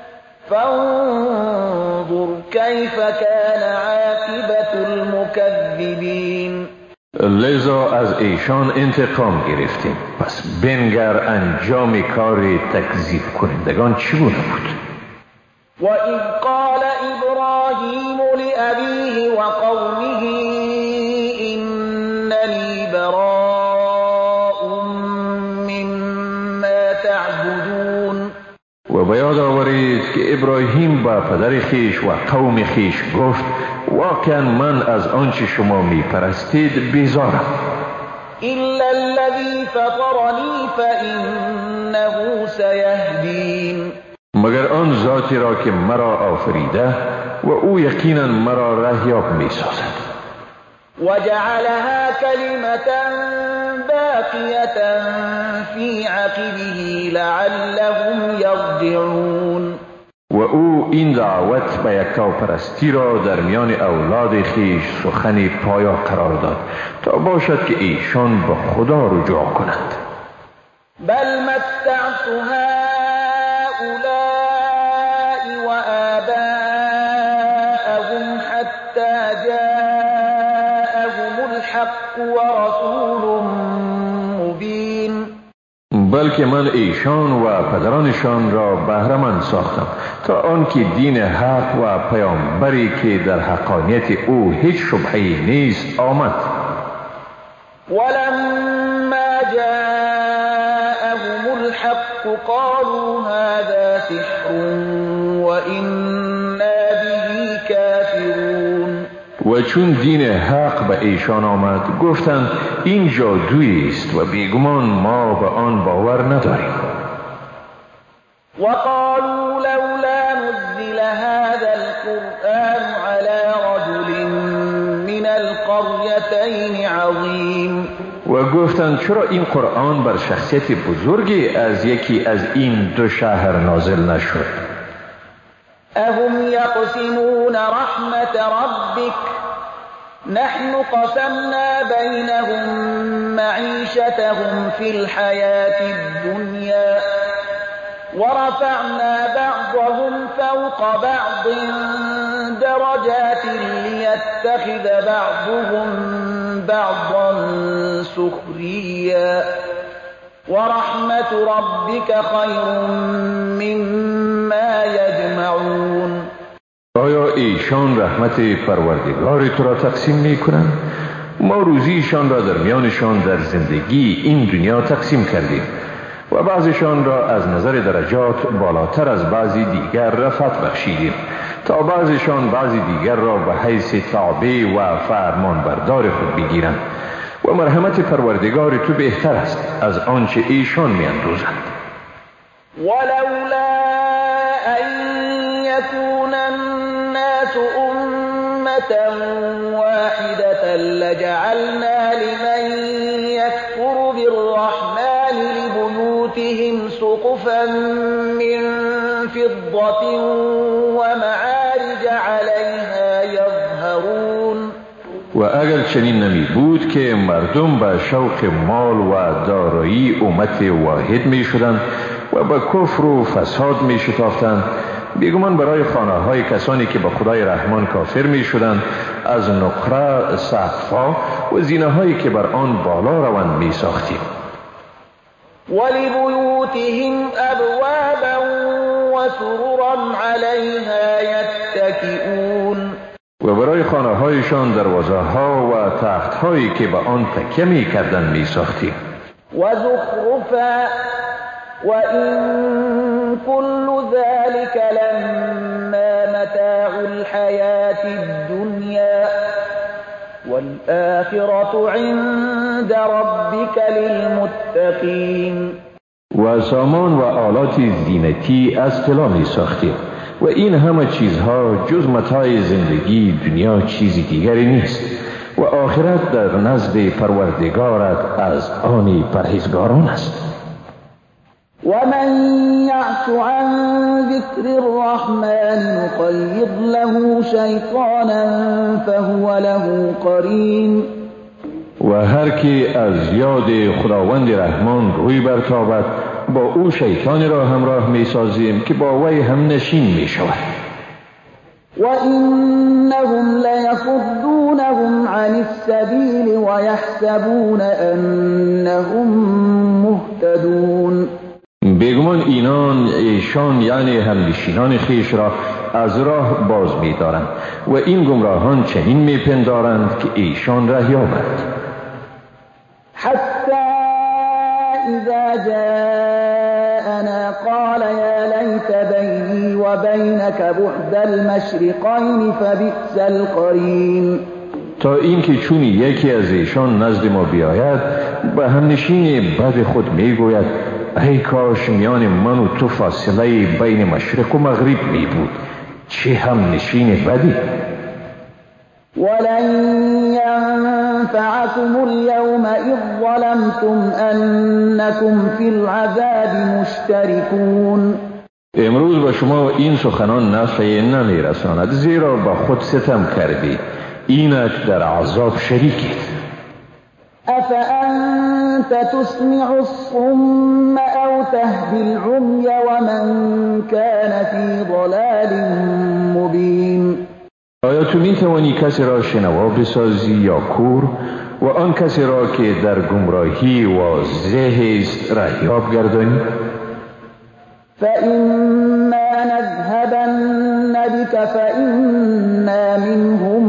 فانظر كيف كان عاقبة المكذبين. لذا از ایشان انتقام گرفتیم، پس بنگر انجام کار تکذیب کنندگان چگونه بود. وَإِذْ قَالَ إِبْرَاهِيمُ لِأَبِيهِ وَقَوْمِهِ إِنَّنِي بَرَاءٌ مِّمَّا تَعْبُدُونَ. و به یاد آورید که ابراهیم با پدر خیش و قوم خیش گفت واقعا من از آنچه شما می پرستید بیزارم. إلا الذي فطرني فإنه سيهدين. مگر آن ذاتی را که مرا آفریده و او یقینا مرا رهیاب می سازد. وجعلها كلمة باقية في عقبه لعلهم يرجعون. و او این دعوت به یکتاپرستی را در میان اولاد خیش سخنی پایا قرار داد تا باشد که ایشان به خدا رجوع کنند. بل متعت هؤلاء وآباءهم حتى جاءهم الحق ورسول مبین. بلکه من ایشان و پدرانشان را بهره‌مند ساختم تا آنکه دین حق و پیامبری که در حقانیت او هیچ شبهه‌ای نیست آمد. ولما جاءهم الحق قالوا هذا سحر وإنا به كافرون. و چون دین حق به ایشان آمد گفتند این جادویی است و بیگمان ما به آن باور نداریم. وقالوا لولا نزل هذا القرآن على رجل من القريتين عظيم. و گفتند چرا این قرآن بر شخصیت بزرگی از یکی از این دو شهر نازل نشد؟ اهم یقسمون رحمت ربک نحن قسمنا بينهم معيشتهم في الحياة الدنيا ورفعنا بعضهم فوق بعض درجات ليتخذ بعضهم بعضا سخريا ورحمة ربك خير مما يجمعون. آیا ایشان رحمت پروردگار تو را تقسیم می کنند؟ ما روزیشان را در میانشان در زندگی این دنیا تقسیم کردیم و بعضشان را از نظر درجات بالاتر از بعضی دیگر رفعت بخشیدیم تا بعضشان بعضی دیگر را به حیث تابع و فرمان بردار خود بگیرند و مرحمت پروردگار تو بهتر است از آنچه ایشان می اندوزند. ولولا ان يكون الناس امة واحدة لجعلنا لمن يكفر بالرحمن لبيوتهم سقفا من فضة ومعارج عليها يظهرون. و اگر چنین نمی بود که مردم به شوق مال و دارایی امت واحد می شدند و به کفر و فساد می شتافتند، بیگمان برای خانه های کسانی که به خدای رحمان کافر می شدند از نقره سقف‌ها و زینه هایی که بر آن بالا روند می ساختیم. ولبیوتهم ابوابا و سررا علیها یتکئون. و برای خانه هایشان دروازه ها و تخت هایی که به آن تکیه می کردند می ساختیم. و زخرفا و این كل ذلك لما متاع الحياة الدنيا والآخرة عند ربك للمتقين. و سامان و آلات زینتی از طلا می ساختیم و این همه چیزها جز متاع زندگی دنیا چیزی دیگری نیست و آخرت در نزد پروردگارت از آن پرهیزگاران است. ومن يعش عن ذكر الرحمن نقيض له شيطانا فهو له قرين. و هر کی از یاد خداوند رحمان روی برتابد با او شیطان را همراه می سازیم که با وی هم نشین می شود. و انهم لیصدونهم عن السبیل و یحسبون انهم مهتدون. بیگمان ایشان یعنی همنشینان خیش را از راه باز می دارند و این گمراهان چنین می پندارند که ایشان رهیابند. حتی اذا جاءنا قال یا لیت وبينك بعد المشرقين فبئس القرين. تا اینکه چون یکی از ایشان نزد ما بیاید به همنشین بد خود میگوید ای کاش میان من و تو فاصله بین مشرق و مغرب می بود، چه همنشین بدی. ولن ينفعكم اليوم إذ ظلمتم أنكم في العذاب مشتركون. امروز به شما این سخنان نفعی نمی رساند، زیرا به خود ستم کردید، اینک در عذاب شریکید. أفأنت تسمع الصم أو تهدي العمي ومن كان في ضلال مبين. آیا تو می توانی کسی را شنوا بسازی یا کور و آن کسی را که در گمراهی واضح است رهیاب گردانی؟ فإما نذهبن بك فإنا منهم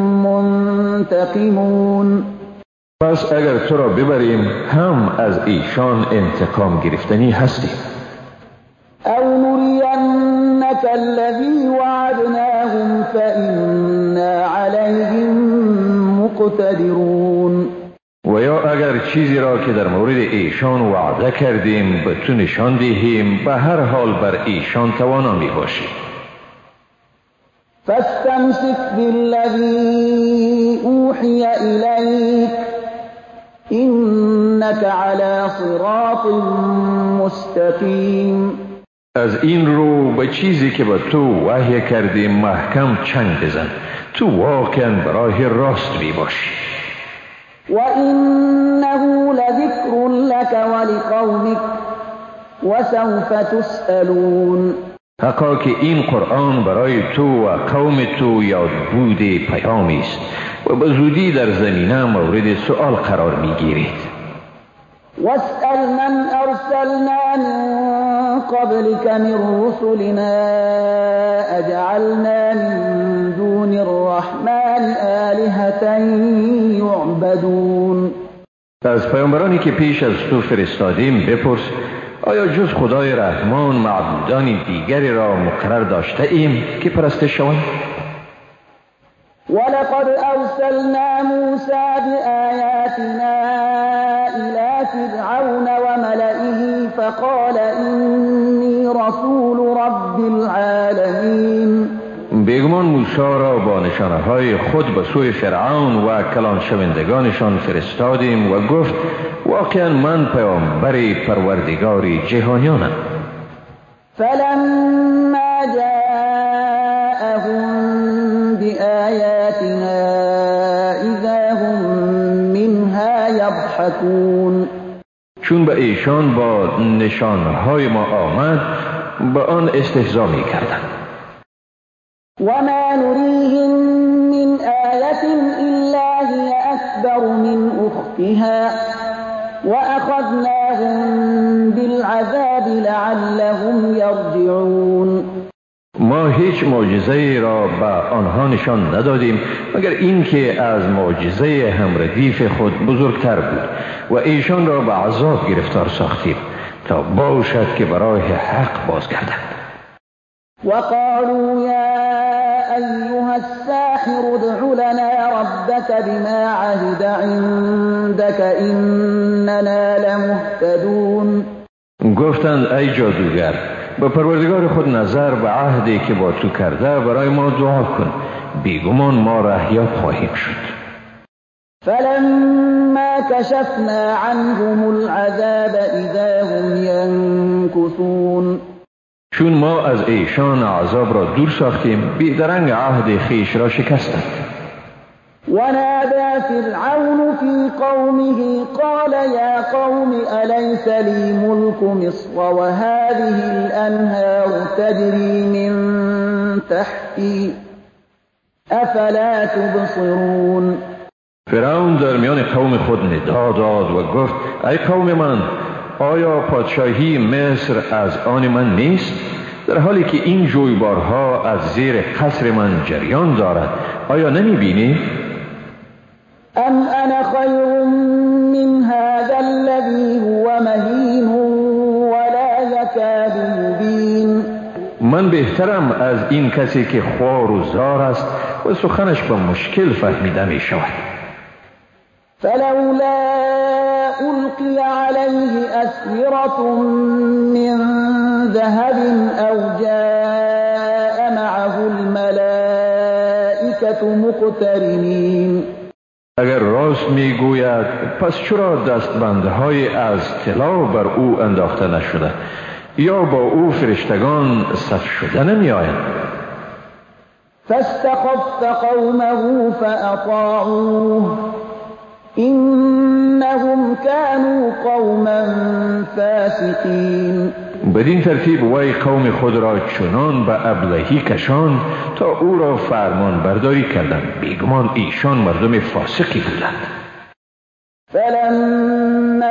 منتقمون. پس اگر تو را ببریم هم از ایشان انتقام گرفتنی هستیم. أو نرينك الذي وعدناهم فإنا عليهم مقتدرون. و یا اگر چیزی را که در مورد ایشان وعده کردیم به تو نشان دهیم، به هر حال بر ایشان توانا می باشیم. فاستمسك بالذي أوحي إليك إنك على صراط مستقيم. از این رو به چیزی که به تو وحی کردیم محکم چنگ بزن، تو واقعا به راه راست می باشی. وإنه لذكر لك ولقومك وسوف تسألون. حقا که این قرآن برای تو و قوم تو یاد بود پیامی است و به زودی در زمینه مورد سؤال قرار می گیرید. واسأل من أرسلنا من قبلك من رسلنا أجعلنا من دون الرحمن آلهة يعبدون. از پیامبرانی که پیش از تو فرستادیم بپرس آیا جز خدای رحمان معبودان دیگری را مقرر داشته ایم که پرستش شوند؟ ولقد أرسلنا موسى بآياتنا إلى فرعون وملئه فقال إني رسول رب العالمین. بیگمان موسی را با نشانه‌های خود به سوی فرعون و کلان شوندگانشان فرستادیم و گفت واقعا من پیامبر پروردگار جهانیانم. فلما جاءهم بآياتنا إذا هم منها يضحكون. چون به ایشان با نشانهای ما آمد به آن استهزا می کردند. وما نريهم من آية إلا هي أكبر من أختها وأخذناهم بالعذاب لعلهم يرجعون. ما هیچ معجزه‌ای را به آنها نشان ندادیم مگر اینکه از معجزه همردیف خود بزرگتر بود و ایشان را به عذاب گرفتار ساختیم تا باشد که برای حق بازگردند. وقالوا يا أيها الساحر ادع لنا ربك بما عهد عندك إننا لمهتدون. گفتند ای جادوگر به پروردگار خود نظر به عهدی که با تو کرده برای ما دعا کن، بیگمان ما رهیاب خواهیم شد. فلما كشفنا عنهم العذاب إذا هم ينكثون. چون ما از ایشان عذاب را دور ساختیم بیدرنگ عهد خیش را شکستند. ونادى فرعون في قومه قال يا قوم أليس لي ملك مصر وهذه الأنهار تجري من تحتي أفلا تبصرون. فرعون در میان قوم خود ندا داد و گفت ای قوم من، آیا پادشاهی مصر از آن من نیست؟ در حالی که این جویبارها از زیر قصر من جریان دارد، آیا نمی بینی؟ ام انا خیر من هذا الذي هو مهین ولا يكاد يبين. من بهترم از این کسی که خوار و زار است و سخنش به مشکل فهمیده می شود. فلولا ألقي عليه أسورة من ذهب أو جاء معه الملائكة مقترنين. اگر راست میگوید پس چرا دستبندهای از طلا بر او انداخته نشده یا با او فرشتگان صف شده نمی آیند؟ فاستخف قومه فأطاعوه إنهم كانوا قوما فاسقين. بدین ترتیب وی قوم خود را چنان به ابلهی کشاند تا او را فرمان برداری کردند. بیگمان ایشان مردم فاسقی بودند. فلما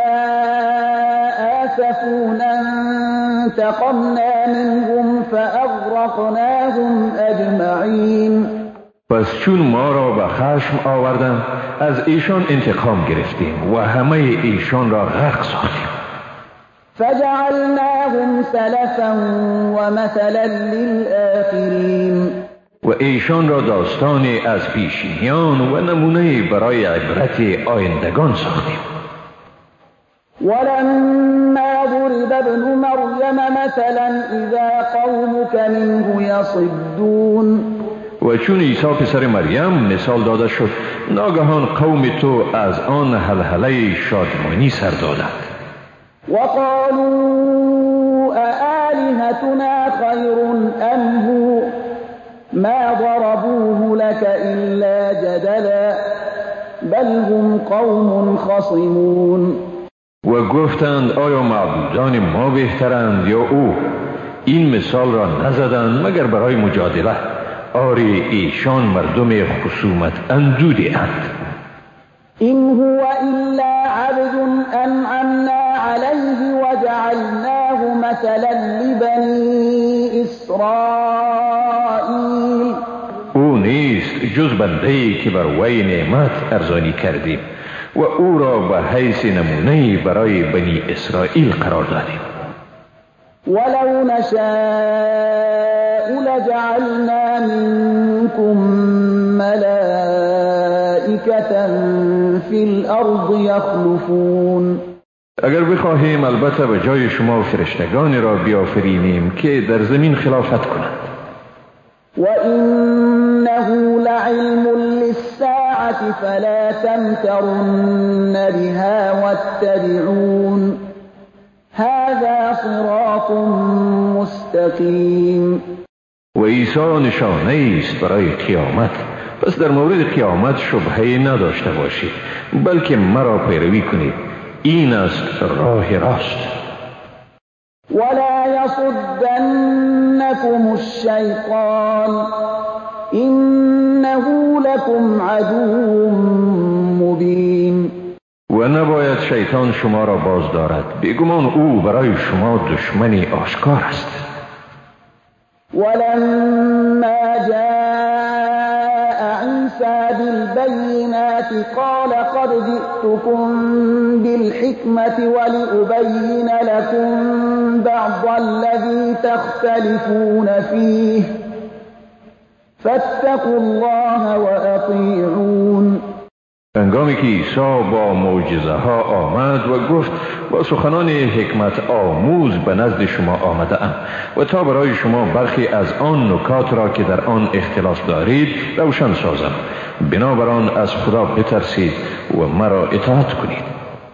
آسفونا انتقمنا منهم فأغرقناهم أجمعين. پس چون ما را به خشم آوردند از ایشان انتقام گرفتیم و همه ایشان را غرق ساختیم. فجعلناهم سلفا ومثلا للآخرين. و ایشان را داستانی از پیشینیان و نمونه برای عبرت آیندگان ساختیم. ولما ضرب ابن مریم مثلا اذا قومك منه یصدون. و چون عیسی پسر مریم مثال داده شد ناگهان قوم تو از آن هلهله شادمانی سر دادند. وقالوا أآلهتنا خير أم هو ما ضربوه لك إلا جدلا بل هم قوم خصمون. و گفتند آیا معبودان ما بهترند یا او؟ این مثال را نزدند مگر برای مجادله. آری ایشان مردم خصومت اندوده اند. إن هو إلا عبد أنعمنا عليه وجعلناه مثلا لبني إسرائيل. او نیست جز بنده‌ای که بر وی نعمت ارزانی کردیم و او را به حیث نمونه برای بنی اسرائیل قرار دادیم. ولو نشاء لجعلنا منكم ملائكة في الأرض يخلفون. اگر بخواهیم البته به جای شما فرشتگانی را بیافرینیم که در زمین خلافت کنند. وإنه لعلم للساعة فلا تمترن بها واتبعون هذا صراط مستقیم. و عیسی نشانه است برای قیامت، پس در مورد قیامت شبهه نداشته باشید بلکه مرا پیروی کنید، این است راه راست. ولا يصدنكم الشيطان إنه لكم عدو مبين. و نباید شیطان شما را باز دارد، بیگمان او برای شما دشمنی آشکار است. ولما جاء عيسى بالبينات قال قد جئتكم بالحكمة ولأبين لكم بعض الذي تختلفون فيه فاتقوا الله وأطيعون. هنگامی که عیسی با معجزه ها آمد و گفت با سخنان حکمت آموز به نزد شما آمده ام و تا برای شما برخی از آن نکات را که در آن اختلاف دارید روشن سازم، بنابراین از خدا بترسید و مرا اطاعت کنید.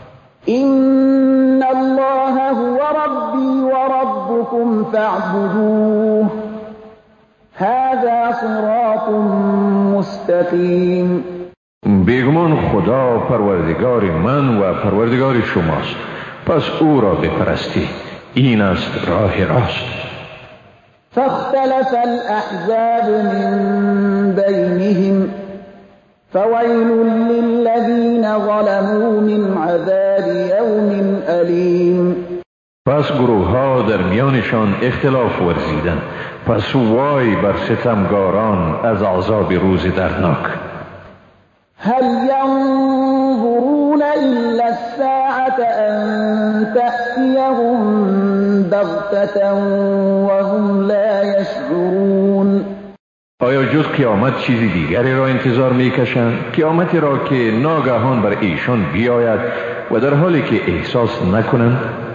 این الله هو ربی و ربکم فاعبدوه هذا صراط مستقیم. بیگمان خدا پروردگار من و پروردگار شماست، پس او را بپرستید، این است راه راست. فاختلف الأحزاب من بينهم فويل للذين ظلموا من عذاب يوم أليم. پس گروه ها در میانشان اختلاف ورزیدند، پس وای بر ستمگاران از عذاب روز دردناک. هل ينظرون إلا الساعة أن تأتيهم بغتة وهم لا يشعرون. آیا جز قیامت چیزی دیگری را انتظار می‌کشند؟ قیامتی را که ناگهان بر ایشان بیاید و در حالی که احساس نکنند؟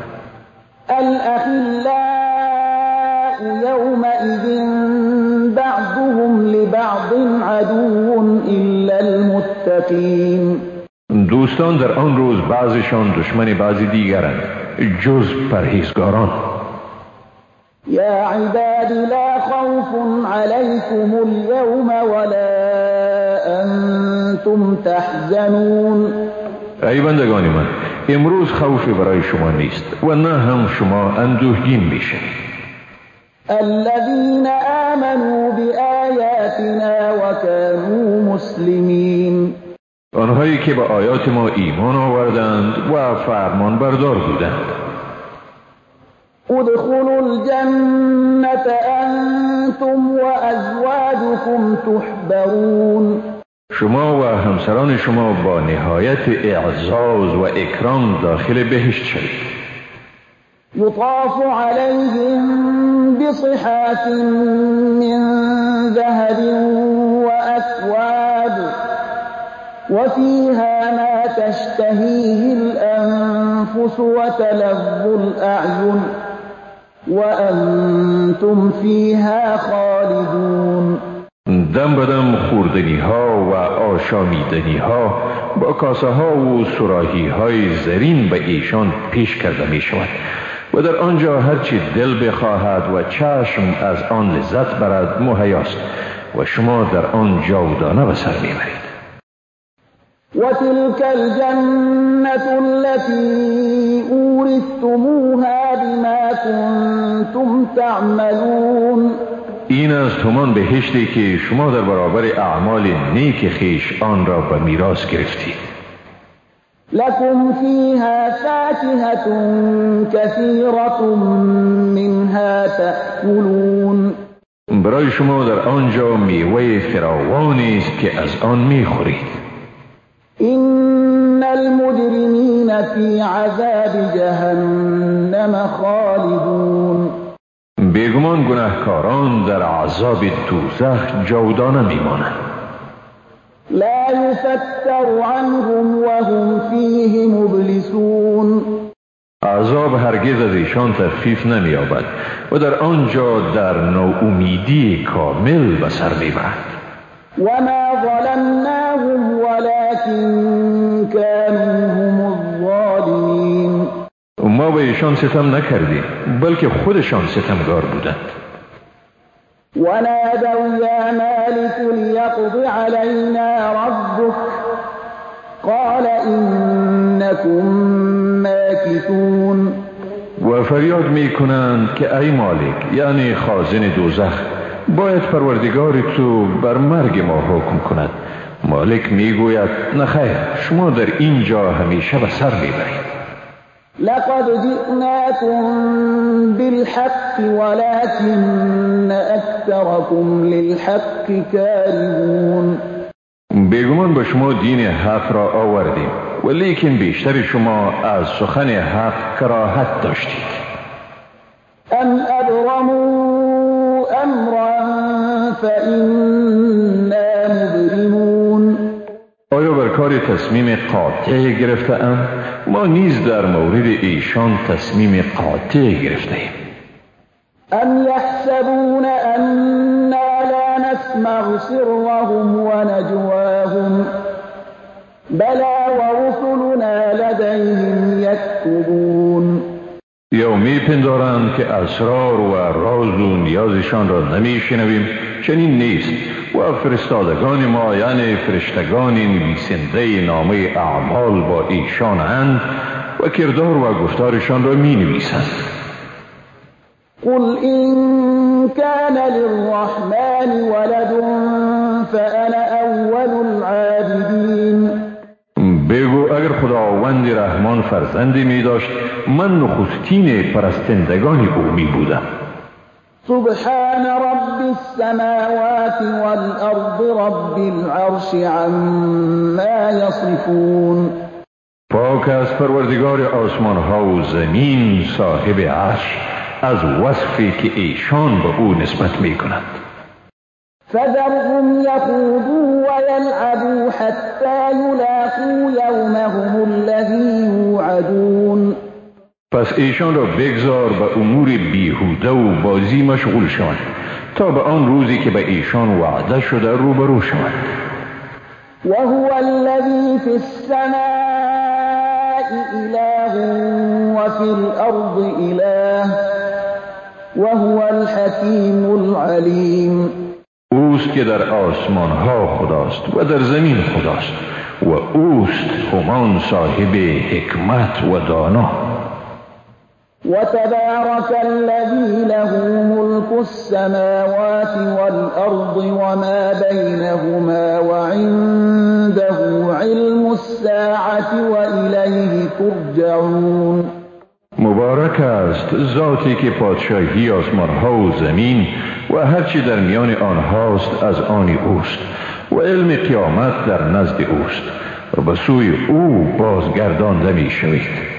الأخلاء يومئذ بعضهم لبعض عدو إلا المتقين. دوستان در آن روز بعضشان دشمن بعضی دیگرند جز پرهیزگاران. يا عباد لا خوف عليكم اليوم ولا أنتم تحزنون. ای بندگان من، امروز خوفی برای شما نیست و نه هم شما اندوهگین میشید. الذين آمنوا بآياتنا وكانوا مسلمين. آنهایی که به آیات ما ایمان آوردند و فرمان بردار بودند. ادخلوا الجنة أنتم وأزواجكم تحبرون. شما و همسران شما با نهایت اعزاز و اکرام داخل بهشت شوید. يطاف عليهم بصحاف من ذهب وأكواب وفيها ما تشتهيه الأنفس وتلذ الأعين وأنتم فيها خالدون. دم بدم خوردنی ها و آشامیدنی ها با کاسه ها و صراحی های زرین به ایشان پیش کرده می شود و در آنجا هرچی دل بخواهد و چشم از آن لذت برد مهیاست و شما در آن جاودانه به سر میبرید. وتلك الجنة التي أورثتموها بما كنتم تعملون. این است همان بهشتی که شما در برابر اعمال نیک خویش آن را به میراث گرفتید. لكم فيها فاكهة كثيرة منها تأكلون. برای شما در آنجا میوه فراوانی است که از آن میخورید. إن المجرمين في عذاب جهنم خالدون. بیگمان گناهکاران در عذاب دوزخ جاودانه میمانند. لا يفتر عنهم وهم فيه مبلسون. عذاب هرگز از ایشان تخفیف نمی‌یابد و در آنجا در ناامیدی کامل به سر میبرند. وما ظلمناهم ولكن كانوا هم الظالمين. ما به ایشان ستم نکردیم بلکه خودشان ستمگار بودند. ونادوا يا مالك ليقض علينا ربك قال إنكم ماكثون. و فریاد میکنند که ای مالک، یعنی خازن دوزخ، باید پروردگار تو بر مرگ ما حکم کند. مالک میگوید نخیر، شما در اینجا همیشه به سر میبرید. لقد جئناكم بالحق ولكن أكثركم للحق كارهون. بیگمان به شما دین حق را آوردیم ولیکن بیشتر شما از سخن حق کراهت داشتید. ام ابرموا امرا فإنا مبرمون. آیا بر کار تصمیم قاطع گرفته ام؟ ما نیز در مورد ایشان تصمیم قاطع گرفته ایم. ام يحسبون أنا لا نسمع سرهم ونجواهم بلى ورسلنا لديهم يكتبون. یا میپندارند که اسرار و راز و نیازشان را نمیشنویم؟ چنین نیست و فرستادگان ما یعنی فرشتگان نویسنده نامه اعمال با ایشان اند و کردار و گفتارشان را می نویسند. قل إن كان للرحمن ولد فأنا أول العابدين. بگو اگر خداوند رحمان فرزندی می داشت من نخستین پرستندگان او می بودم. سبحان رب السماوات والأرض رب العرش عما يصفون. پاک است پروردگار آسمان ها و زمین صاحب عرش از وصفی که ایشان به او نسبت می کنند. فذرهم يخوضوا ويلعبوا حتى يلاقوا يومهم الذي يوعدون. پس ایشان را بگذار به امور بیهوده و بازی مشغول شوند تا به آن روزی که به ایشان وعده شده روبرو شوند. وهو الذي في السماء إله وفي الأرض إله وهو الحكيم العليم. اوست که در آسمان ها خداست و در زمین خداست و اوست همان صاحب حکمت و دانا. وتبارك الذي له ملك السماوات والأرض وما بينهما وعنده علم الساعة وإليه ترجعون. مبارک است ذاتی که پادشاهی آسمان ها و زمین و هرچی در میان آنهاست از آن اوست و علم قیامت در نزد اوست و به سوی او بازگردانده می شوید.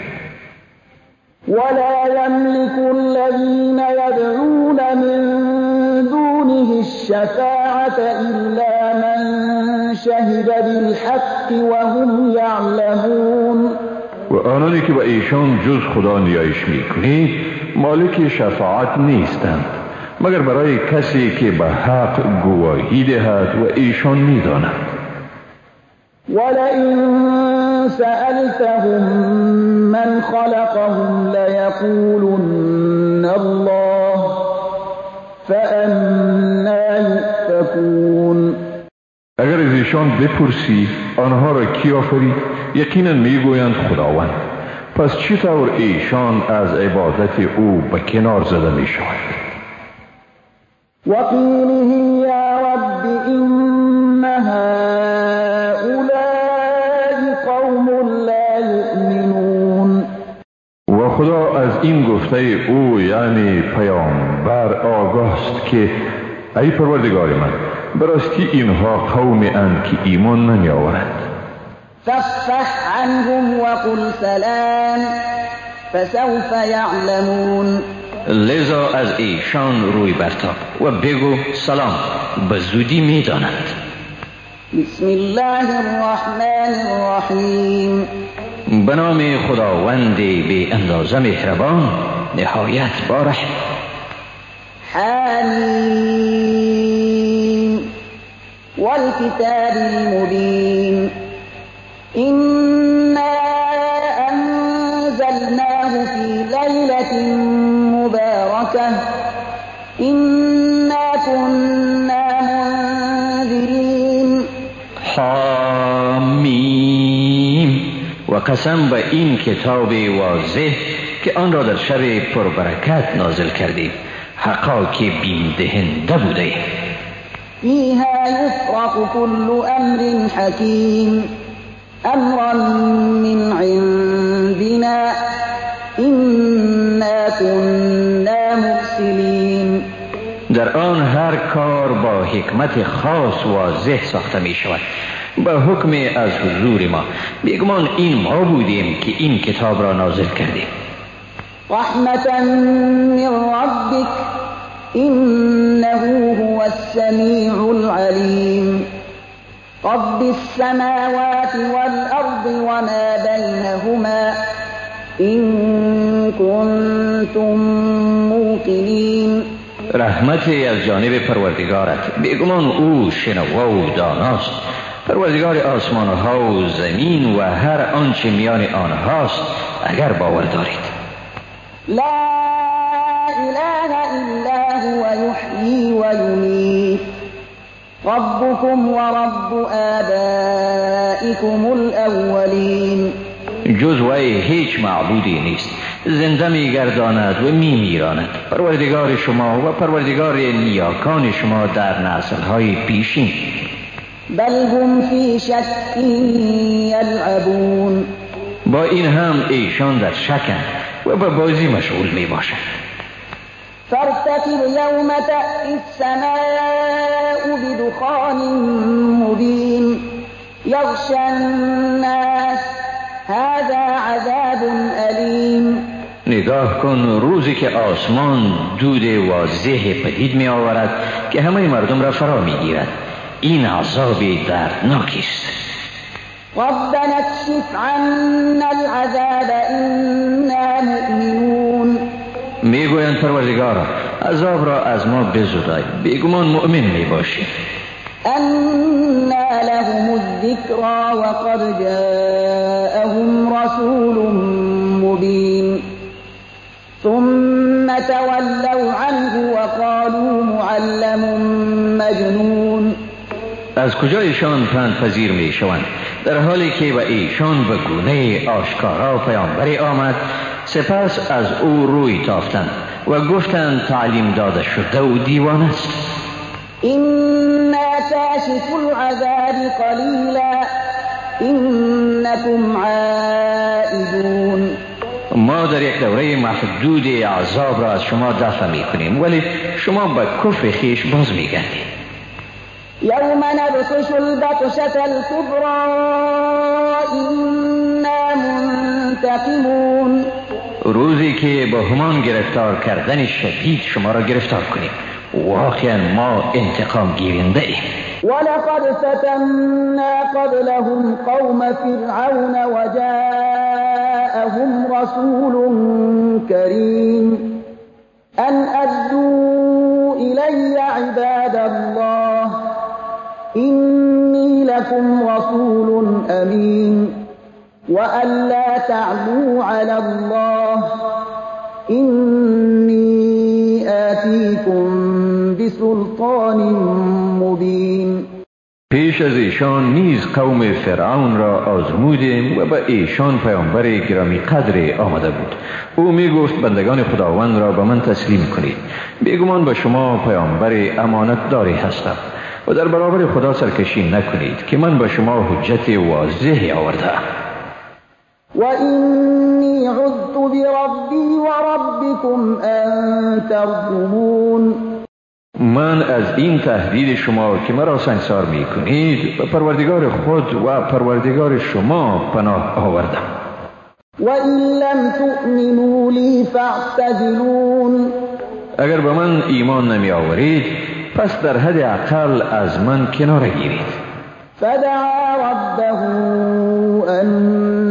ولا يملك الذين يدعون من دونه الشفاعة إلا من شهد بالحق وهم يعلمون. و آنانی که به ایشان جز خدا نیایش می کنید مالک شفاعت نیستند مگر برای کسی که به حق گواهی دهد و ایشان می دانند. ولئن سألتهم من خلقهم ليقولن الله فأنا يؤفكون. اگر از ایشان بپرسی آنها را کی آفرید یقینا میگویند خداوند. پس چطور ایشان از عبادت او به کنار زده می شوند؟ وقیله یا رب إن هؤلاء قوم لا يؤمنون. و خدا از این گفته او یعنی پیامبر آگاست که ای پروردگار من براستی اینها قومی اند که ایمان نمی آورند. فاصفح عنهم وقل سلام فسوف يعلمون. لذا از ایشان روی برتاب و بگو سلام به زودی می دانند. بسم الله الرحمن الرحیم. به نام خداوند بی اندازه مهربان نهایت بارحم. حمیم والکتاب المبین إنا أنزلناه في ليلة مباركة إنا كنا منذرين. حامیم و قسم به این کتاب واضح که آن را در شب پربرکت نازل کردیم حقا که بیم دهنده بوده. فيها يفرق كل أمر حكيم أمرا من عندنا إنا كنا مرسلين. در آن هر کار با حکمت خاص واضح ساخته می شود به حکم از حضور ما. بیگمان این ما بودیم که این کتاب را نازل کردیم. رحمة من ربك إنه هو السميع العليم. رب السماوات والأرض وما بينهما إن كنتم موقنين. رحمتی از جانب پروردگارت بیگمان او شنوا و داناست. پروردگار آسمان ها و زمین و هر آنچه میان آنهاست اگر باور دارید. لا إله إلا هو يحيي ويميت ربكم ورب آبائكم الأولين. جز وی هیچ معبودی نیست. زنده میگرداند و میمیراند. پروردگار شما و پروردگار نیاکان شما در نسل‌های پیشین. بل هم فی شک یلعبون. با این هم ایشان در شکند و به بازی مشغول می باشند. فارتقب یوم تأتی السماء بدخان مبین یغشی الناس هذا نگاه کن روزی که آسمان دود واضح پدید می آورد که همه مردم را فرا می گیرد. این عذاب دردناکی است. ربنا اكشف عنا العذاب إنا مؤمنون. میگویند پروردگارا عذاب را از ما بزدای، بیگمان مؤمن می باشیم. أنى لهم الذكرى وقد جاءهم رسول مبين ثم تولوا عنه وقالوا معلم مجنون. از کجا ایشان پند پذیر می شوند در حالی که به ایشان به گونه آشکارا پیامبری آمد، سپس از او روی تافتند و گفتند تعلیم داده شده و دیوانه است. إنا كاشف العذاب قليلا إنكم عائدون. ما در یک دوره محدود عذاب را از شما دفع می کنیم، ولی شما به کفر خویش باز می گردید. يوم نبطش البطشة الكبرى إنا منتقمون. روزی که با همان گرفتار کردن شدید شما را گرفتار کنیم، واقعا ما انتقام گیرنده ایم. ولقد فتنا قبلهم قوم فرعون وجاءهم رسول كريم أن أدوا إلي عباد الله إني لكم رسول أمين وأن لا تعلوا على الله إني آتيكم بسلطان مبين. پیش از ایشان نیز قوم فرعون را آزمودیم و به ایشان پیامبر گرامی قدر آمده بود. او می گفت بندگان خداوند را به من تسلیم کنید، بیگمان به شما پیامبر امانت داری هستم و در برابر خدا سرکشی نکنید که من به شما حجت واضحی آوردم. وإني عذت بربي وربكم أن ترجمون. من از این تهدید شما که مرا سنگسار می کنید به پروردگار خود و پروردگار شما پناه آوردم. وإن لم تؤمنوا لي فاعتزلون. اگر به من ایمان نمی آورید پس در حد اقل از من کناره گیرید. فدعا ربه أن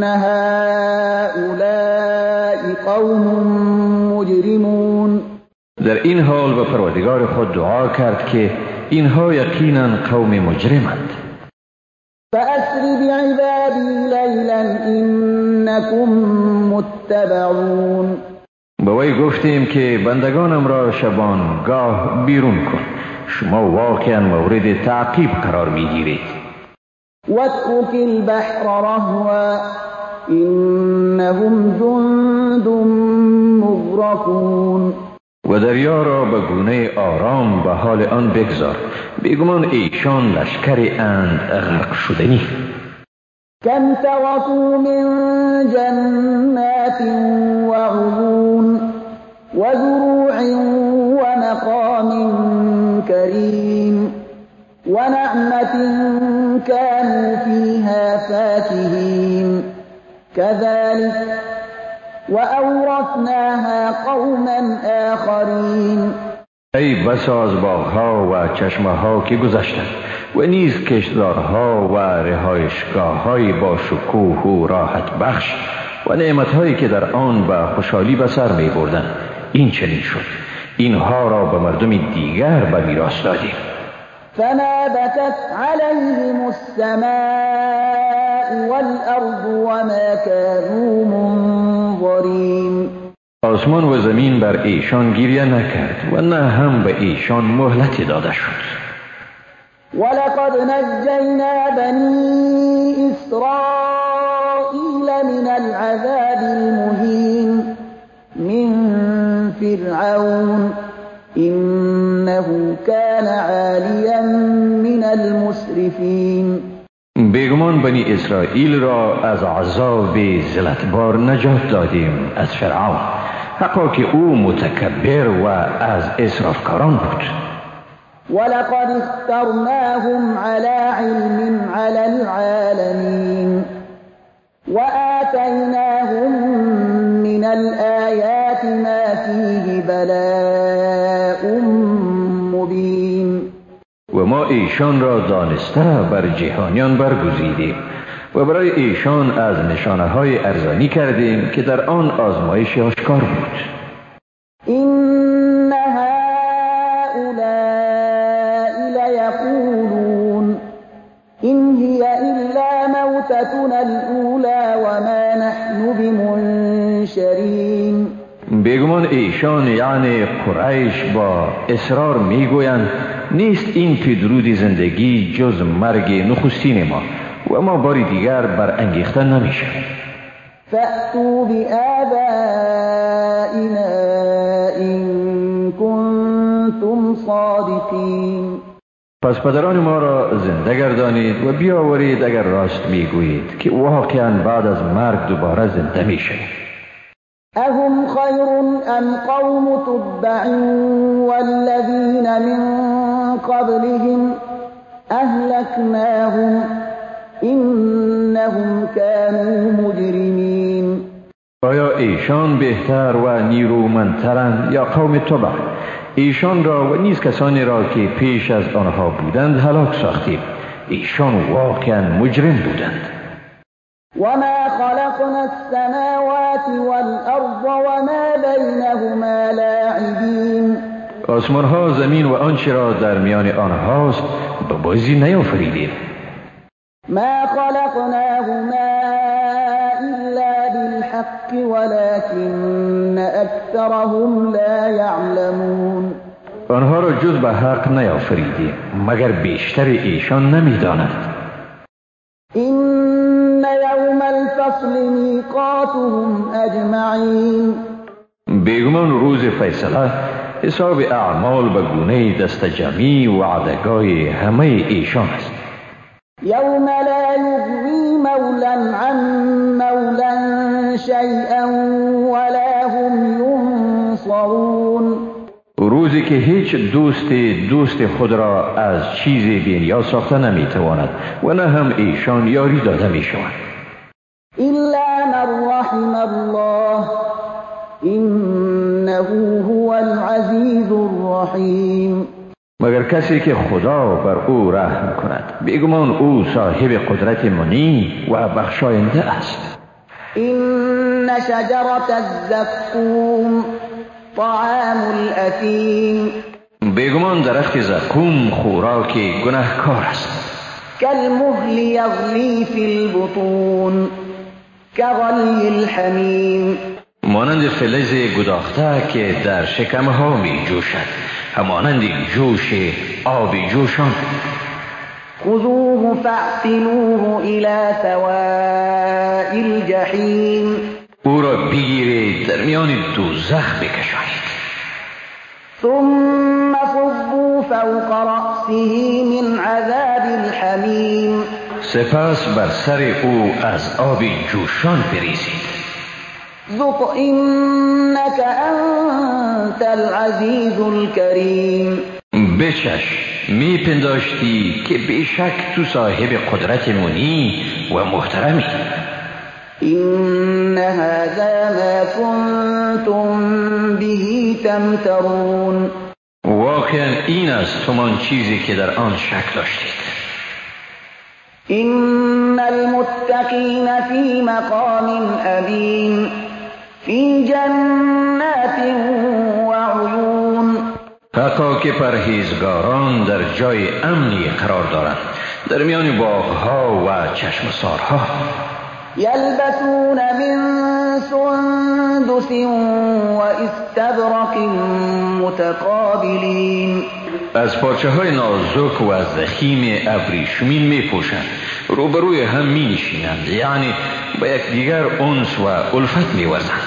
هؤلاء قوم مجرمون. در این حال به پروردگار خود دعا کرد که اینها یقینا قوم مجرمند. فأسر بعبادی لیلا إنكم متبعون. به وی گفتیم که بندگانم را شبانگاه بیرون کن، شما واقعا مورد تعقیب قرار میگیرید. واترك البحر رهوا إنهم جند مغرقون. و دریا را به گونه آرام به حال آن بگذار، بیگمان ایشان لشکری اند غرق شدنی. كم تركوا من جنات وعيون وزروع ومقام كريم ونعمة كانوا فيها فاكهين كذلك وأورثناها قوما آخرين. ای بسا از باغها و چشمه‌ها که گذشتند و نیز کشتزارها و رهایشگاه‌های با شکوه و راحت بخش و نعمت‌هایی که در آن به خوشحالی به سر می‌بردند. این چنین شد، اینها را به مردم دیگر به میراث دادیم. فما بكت عليهم السماء والأرض وما كانوا منظرين. آسمان و زمین بر ایشان گریه نکرد و نه هم به ایشان مهلتی داده شد. ولقد نجينا بني إسرائيل من العذاب المهين من فرعون إنه كان عاليا من المسرفين. بیگمان بنی اسرائیل را از عذاب ذلتبار نجات دادیم از فرعون، حقا که او متکبر و از اسرافکاران بود. ولقد اخترناهم على علم على العالمين وآتيناهم من الآيات بلاء مبین. و ما ایشان را دانسته بر جهانیان برگزیدیم و برای ایشان از نشانه‌های ارزانی کردیم که در آن آزمایش آشکار بود. این هؤلاء لیقولون این هی الا موتتنا الاولی و ما نحن بمنشرین. بیگمان ایشان یعنی قریش با اصرار میگویند نیست این پیدرود زندگی جز مرگ نخستین ما و ما باری دیگر برانگیخته نمیشیم. فأتوا بآبائنا إن كنتم صادقین. پس پدران ما را زنده گردانید و بیاورید اگر راست میگویید که واقعا بعد از مرگ دوباره زنده میشید. اهم خیر ام قوم تبع والذین من قبلهم اهلکناهم انهم كانوا مجرمین. آیا ایشان بهتر و نیرومندترند یا قوم تبع؟ ایشان را و نیز کسانی را که پیش از آنها بودند هلاک ساختیم. ایشان واقعا مجرم بودند. وما خلقنا السماوات والأرض وما بينهما لاعبین. آسمان ها، زمین و آنچه را در میان آنهاست به بازی نیافریدیم. ما خلقناهما إلا بالحق ولكن أكثرهم لا يعلمون. آنها را جز به حق نیافریدیم مگر بیشتر ایشان نمیدانند. این یوم الفصل میقاتهم اجمعین. بیگمان روز فیصله حساب اعمال به گونه دست جمعی و وعدگاه همه ایشان است. یوم لا یغنی مولا عن مولا شیئا ولا هم ینصرون. روزی که هیچ دوست خود را از چیزی بی‌نیاز ساخته نمیتواند و نه هم ایشان یاری داده میشوند. الا من رحم الله انه هو العزیز الرحیم. مگر کسی که خدا بر او رحم کند، بیگمان او صاحب قدرت منی و بخشاینده است. این شجرة الزقوم طعام الاثیم. بیگمان درخت زقوم خوراک گناهکار است. کالمهل یغلی فی البطون کغلی الحمیم. مانند فلز گداخته که در شکمها می جوشد، همانند جوش آب جوشان. خذوه فاعتلوه الى سواء الجحیم. او را بگیرید در میان دوزخ بکشانید. ثم صبوا فوق رأسه من عذاب الحمیم. سپس بر سر او از آب جوشان بریزید. ذق انک انت العزیز الکریم. بچش، می پنداشتی که بیشک تو صاحب قدرت منی و محترمی. این هذا ما کنتم به تمترون. واقعا این است همان چیزی که در آن شک داشتید. این المتقین فی مقام امین فی جنات و عیون. حقا که پرهیزگاران در جای امنی قرار دارند، در میان باغها و چشمسارها. یلبسون من سندس و استبرق متقابلین. از پارچه های نازک و از زخیم ابریشمین می پوشند، روبروی هم می نشینند، یعنی با یکدیگر انس و الفت می ورزند.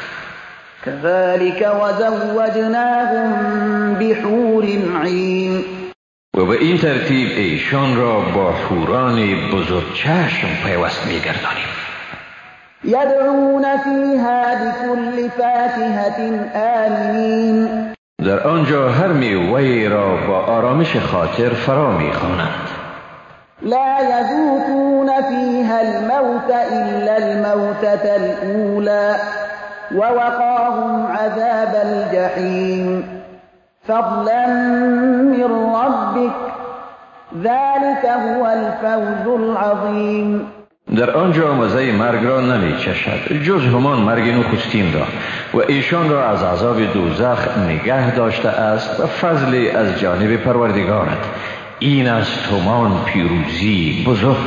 كذلك وزوجناهم بحور عین. و به این ترتیب ایشان را با حوران بزرگ چشم پیوست می گردانیم. یدعون فیها بكل فاکهة آمنین. در آنجا هر میوه‌ای را با آرامش خاطر فرا می خوانند. لا یذوقون فیها الموت الا الموتة الاولی ووقاهم عذاب الجحيم فضلا من ربك ذلك هو الفوز العظیم. در آنجا مزه مرگ را نمی چشد جز همان مرگ نخستین را و ایشان را از عذاب دوزخ نگه داشته است و فضلی از جانب پروردگارت. این است همان پیروزی بزرگ.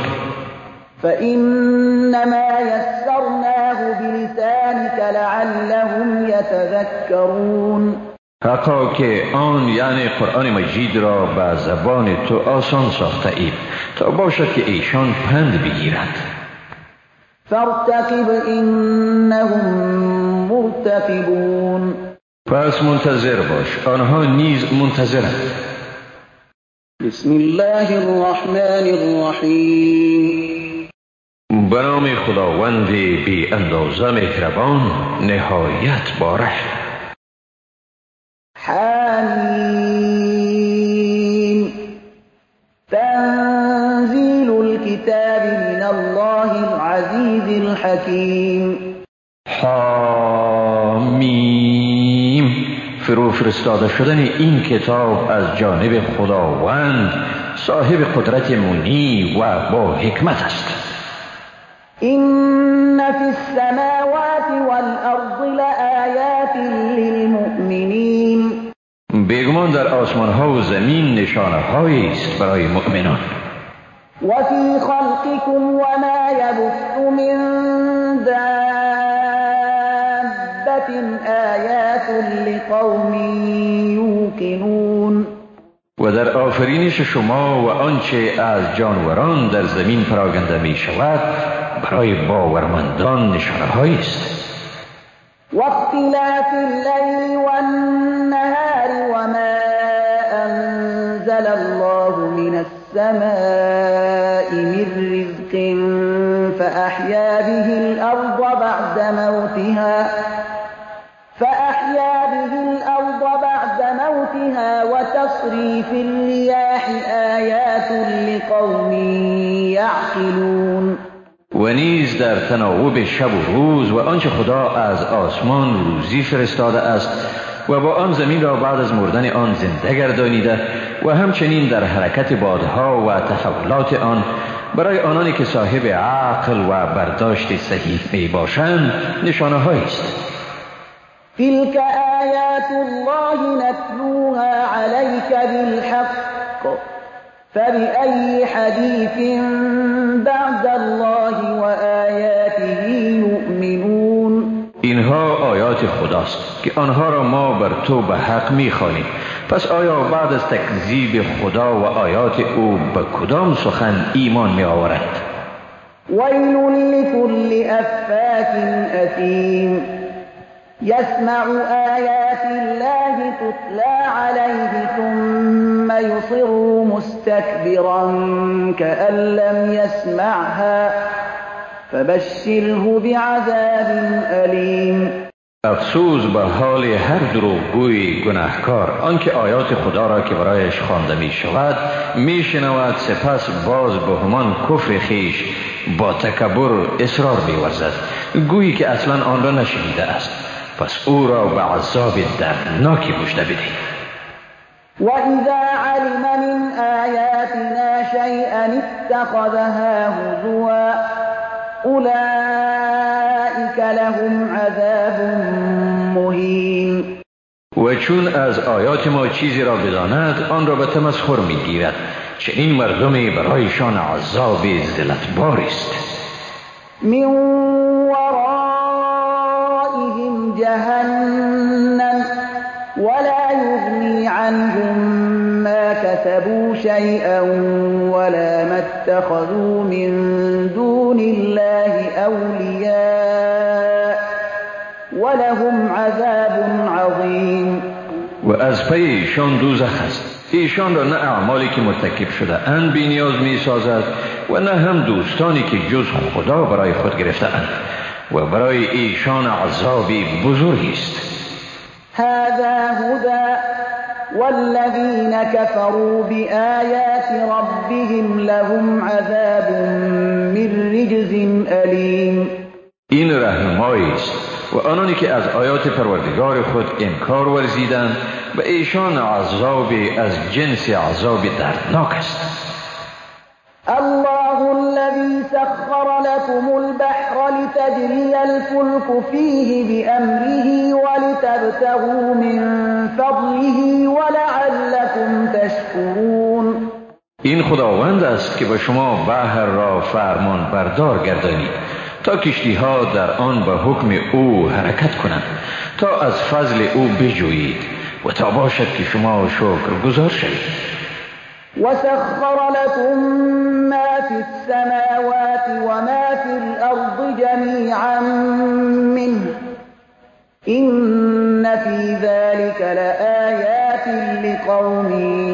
فإنما يسرناه بلسانك لعلهم يتذكرون. حقا که آن یعنی قرآن مجید را به زبان تو آسان ساخته ایم تا باشد که ایشان پند بگیرند. فارتقب انهم مرتقبون. پس منتظر باش آنها نیز منتظرند. بسم الله الرحمن الرحیم. به نام خداوند بی اندازه مهربان نهایت باره. حمیم تنزیل الكتاب من الله العزیز الحکیم. حمیم فرو فرستاده شدن این کتاب از جانب خداوند صاحب قدرت منی و با حکمت است. این فی السماوات والارض لآیات للمؤمنین. بیگمان در آسمان ها و زمین نشانه هایی است برای مؤمنان. و فی خلقکم و ما یبث من دابة آیات لقوم یوقنون. و در آفرینش شما و آنچه از جانوران در زمین پراگنده می شود برای باورمندان نشانه هایی است. و اختلاف اللیل والنهار وما انزل الله من السماء من رزق فأحیا به الأرض بعد موتها وتصريف الرياح آیات لقوم یعقلون. و نیز در تناوب شب و روز و آنچه خدا از آسمان روزی فرستاده است و با آن زمین را بعد از مردن آن زنده گردانیده و همچنین در حرکت بادها و تحولات آن برای آنانی که صاحب عقل و برداشت صحیح می باشند نشانه هایی است. تلك آیات الله نتلوها علیک بالحق فبأي حدیث بعد الله و آیاته یؤمنون. اینها آیات خداست که آنها را ما بر تو به حق می‌خوانیم. پس آیا بعد از تکذیب خدا و آیات او به کدام سخن ایمان می‌آورند؟ ویل لكل افاک اثیم یسمع آیات الله تتلى علیه ثم یصر مستكبرا كأن لم يسمعها فبشره بعذاب علیم. افسوس به حال هر دروغگوی گناهکار آنکه آیات خدا را که برایش خوانده می شود می شنود سپس باز به همان کفر خیش با تکبر اصرار می ورزد گویی که اصلا آن را نشنیده است. پس او را به عذاب دردناکی مژده بدهید. و اذا علم من آیاتنا شیئا اتخذها هزوا اولئک لهم عذاب مهین. و چون از آیات ما چیزی را بداند آن را به تمسخر میگیرد چنین مردمی برایشان عذاب ذلتبار است. من ورائهم جهنم ولا یغنی عنهم ما كسبوا شیئا ولا ما اتخذوا من دون الله اولیاء ولهم عذاب عظیم. و از پی ایشان دوزخ است. ایشان را نه اعمالی که مرتکب شده اند بی نیاز می سازد و نه هم دوستانی که جز خدا برای خود گرفته اند و برای ایشان عذابی بزرگی است. هذا هدى والذین كفروا بآیات ربهم لهم عذاب من رجز علیم. این راهنمایی است و آنانی که از آیات پروردگار خود انکار ورزیدند و ایشان عذاب از جنس عذاب دردناک است. الله الذي سخر لكم البحر لتجري الفلك فيه بأمره ولتبتغوا من فضله ولعلكم تشكرون. این خداوند است که به شما بحر را فرمان بردار گردانید تا کشتی ها در آن به حکم او حرکت کنند تا از فضل او بجویید و تا باشد که شما شکر گزار شوید. وسخر لكم ما في السماوات وما في الأرض جميعا منه إن في ذلك لآيات لقوم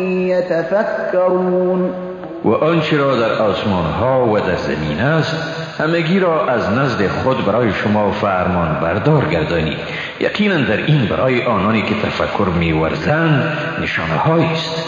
يتفكرون. و آنچه را در آسمان ها و در زمین است همگی را از نزد خود برای شما فرمان بردار گردانید. یقینا در این برای آنانی که تفکر می‌ورزند نشانه هایی است.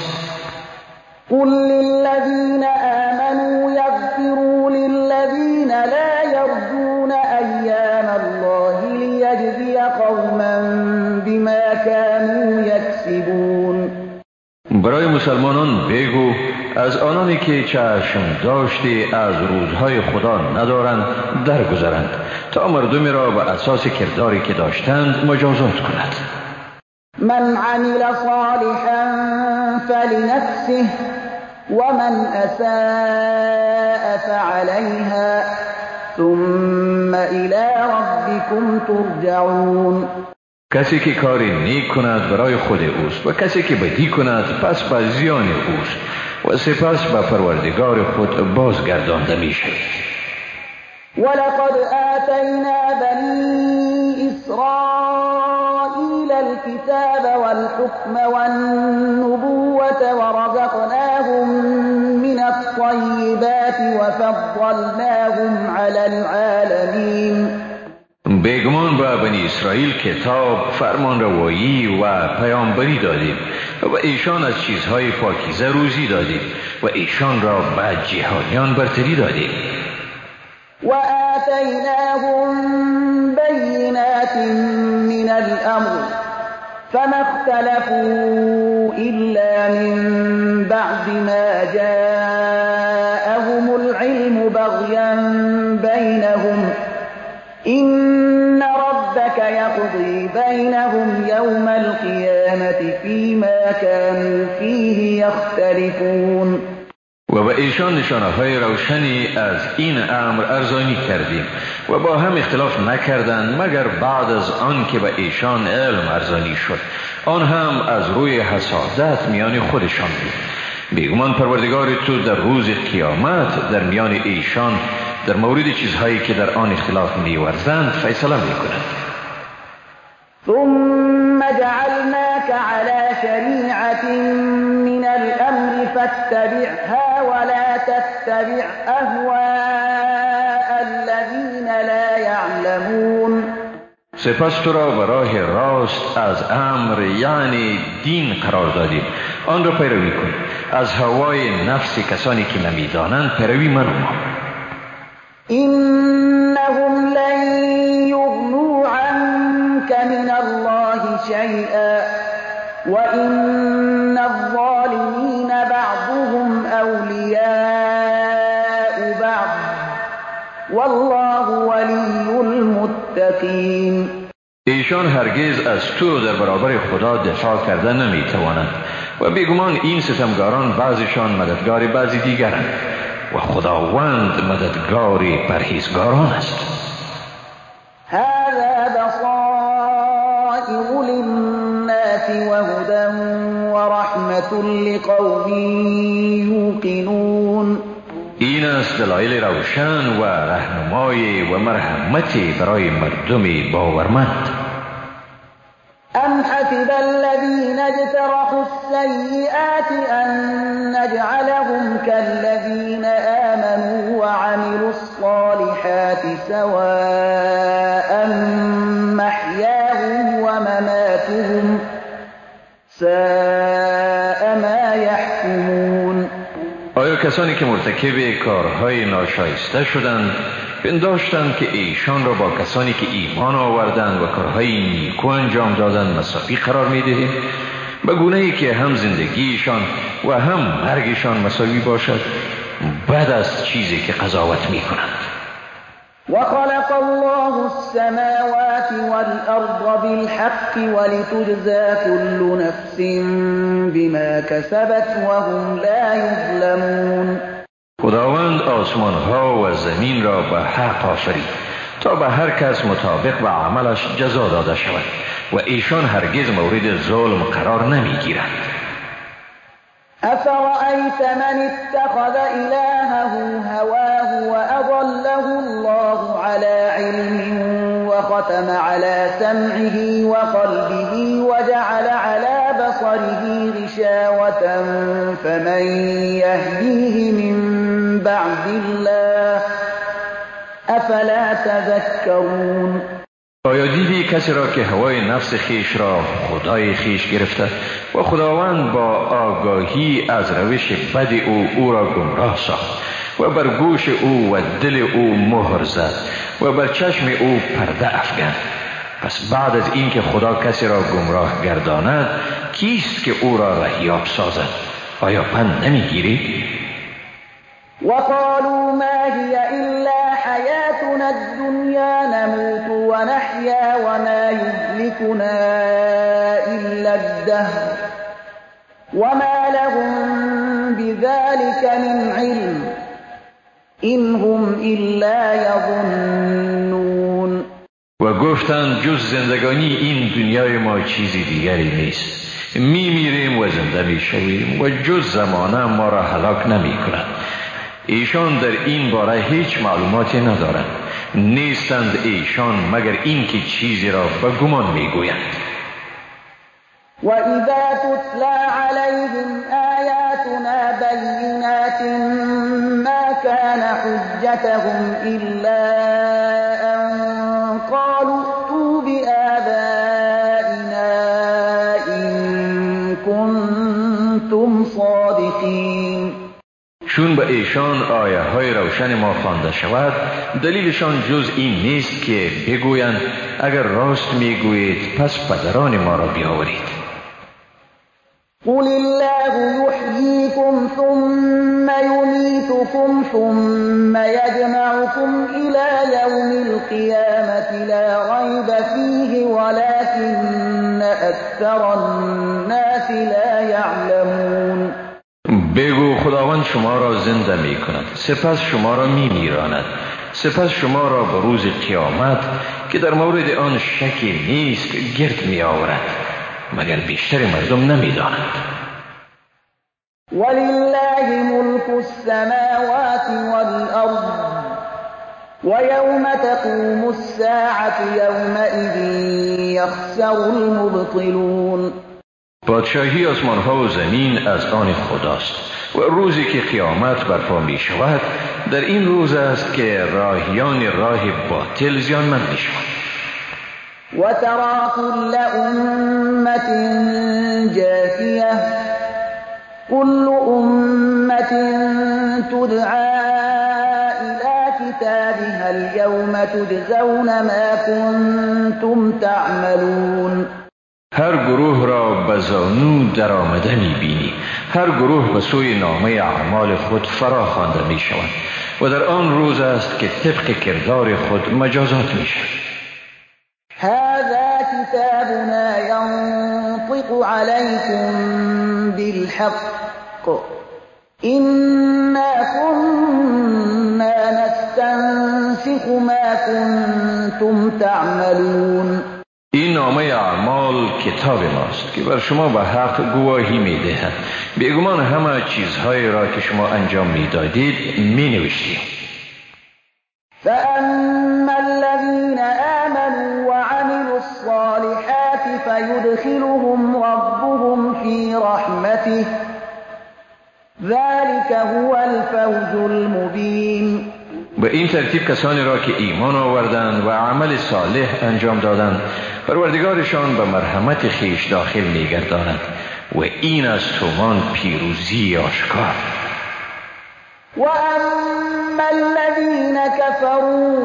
قل للذين آمنوا يغفروا للذين لا يرجون أيام الله ليجزي قوما بما كانوا يكسبون. برای مسلمانان بگو از آنانی که چشم داشتی از روزهای خدا ندارند درگذرند تا مردمی را به اساس کرداری که داشتند مجازات کند. من عمل صالحا فلنفسه ومن أساء فعليها ثم إلى ربكم ترجعون. کسی که کاری نیک کند برای خود اوست و کسی که بدی کند پس به زیان اوست و سپس به پروردگار خود بازگردانده می شود. ولقد آتینا بنی اسرائیل الكتاب والحكم والنبوة ورزقناهم من الطیبات وفضلناهم على العالمین. بیگمان به بنی اسرائیل کتاب، فرمان روایی و پیامبری دادیم و ایشان از چیزهای پاکیزه روزی دادیم و ایشان را به جهانیان برتری دادیم. و آتیناهم بینات من الامر فما اختلفوا الا من بعد ما جاءهم العلم بغيا بینهم إن ربك يقضي بينهم يوم القيامة فيما كانوا فيه يختلفون. و به ایشان نشانه های روشنی از این امر ارزانی کردیم و با هم اختلاف نکردند مگر بعد از آن که به ایشان علم ارزانی شد، آن هم از روی حسادت میان خودشان بود. بیگمان پروردگار تو در روز قیامت در میان ایشان در مورد چیزهایی که در آن اختلاف می‌ورزند فیصله می‌کند. ثم جعلناك على شريعة من الأمر فاتبعها ولا تتبع أهواء الذين لا يعلمون. سپس تو را به راه راست از امر یعنی دین قرار دادیم، آن را پیروی کن. از هوای نفس کسانی که نمی‌دانند پیروی منما. إنهم لن يغنوا عنك من الله شيئا وإن الظالمين بعضهم أولياء بعض والله ولي المتقين. ایشان هرگز از تو در برابر خدا دفاع کرده نمی‌توانند و بیگمان این ستمگاران بعضشان مددگار بعضی دیگرند و خداوند مددگاری پرهیزگاران است. هذا بصائر للناس وهدى ورحمة لقوم یوقنون. این است دلایل روشن و رهنمایی و مرحمتی برای مردم باورمند. أم حسب الذين اجترحوا السيئات أن نجعلهم كالذين آمنوا وعملوا الصالحات سواء محياهم ومماتهم ساء ما يحكمون. آیا کسانی که مرتکب کارهای ناشایسته شدند پنداشتند که ایشان را با کسانی که ایمان آوردند و کارهای نیکو انجام دادند مساوی قرار می‌دهیم، به گونه‌ای که هم زندگیشان و هم مرگشان مساوی باشد، بعد از چیزی که قضاوت می‌کنند. وخلق الله السماوات والأرض بالحق ولتجزى كل نفس بما كسبت وهم لا يظلمون. خداوند آسمان ها و زمین را به حق آفرید تا به هر کس مطابق به عملش جزا داده شود و ایشان هرگز مورد ظلم قرار نمی گیرند. أفرأيت من اتخذ إلهه هواه وأضله الله على علم وختم على سمعه وقلبه وجعل على بصره غشاوة فمن يهديه من بعد الله أفلا تذكرون. آیا دیدی کسی را که هوای نفس خیش را خدای خیش گرفته و خداوند با آگاهی از روش بد او را گمراه ساخت و بر گوش او و دل او مهر زد و بر چشم او پرده افکند؟ پس بعد از اینکه خدا کسی را گمراه گرداند، کیست که او را رهیاب سازد؟ آیا پند نمیگیری؟ وقالوا ما هي إلا حياتنا الدنيا نموت ونحيا وما يهلكنا إلا الدهر وما لهم بذلك من علم إن هم إلا يظنون. و گفتند جز زندگانی این دنیای ما چیزی دیگری نیست. میمیریم و زنده میشویم و جز زمانه ما را هلاک نمی کند. ایشان در این باره هیچ معلوماتی ندارند، نیستند ایشان مگر این که چیزی را به گمان میگویند. و اذا تتلى عليهم آیاتنا بینات ما كان حجتهم الا ان قالوا ائتوا بآبائنا ان كنتم صادقین. چون به ایشان آیه های روشن ما خوانده شود، دلیلشان جز این نیست که بگویند اگر راست میگویید پس پدران ما را بیاورید. قل الله يحييكم ثم يميتكم ثم يجمعكم إلى يوم القيامة لا ريب فيه ولكن أكثر الناس لا يعلمون. بگو خداوند شما را زنده می کند، سپس شما را می میراند، سپس شما را به روز قیامت که در مورد آن شکی نیست گرد می آورد، مگر بیشتر مردم نمی دانند. ولله ملك السماوات والأرض ويوم تقوم الساعة يومئذ يخسر المبطلون. پادشاهی آسمان ها و زمین از آن خداست و روزی که قیامت برپا می شود در این روز است که راهیان راه باطل زیانمند می شوند. و ترى كل أمة جاثية كل أمة تدعى إلى كتابها اليوم تجزون ما كنتم تعملون. هر گروه را به زانو در آمده می بینی، هر گروه به سوی نامه اعمال خود فرا خوانده می شوند و در آن روز است که طبق کردار خود مجازات می شوند. هذا كتابنا ينطق عليكم بالحق إنا كنا نستنسخ ما كنتم تعملون. این نامه اعمال کتاب ماست که بر شما به حق گواهی می دهد. بیگمان همه چیزهایی را که شما انجام می دادید می نوشتیم. فأما الذين آمنوا وعملوا الصالحات فيدخلهم ربهم في رحمته ذلك هو الفوز المبين. به این ترتیب کسانی را که ایمان آوردند و عمل صالح انجام دادند پروردگارشان به مرحمت خیش داخل می‌گرداند و این از تومان پیروزی آشکار. و اما الذين كفروا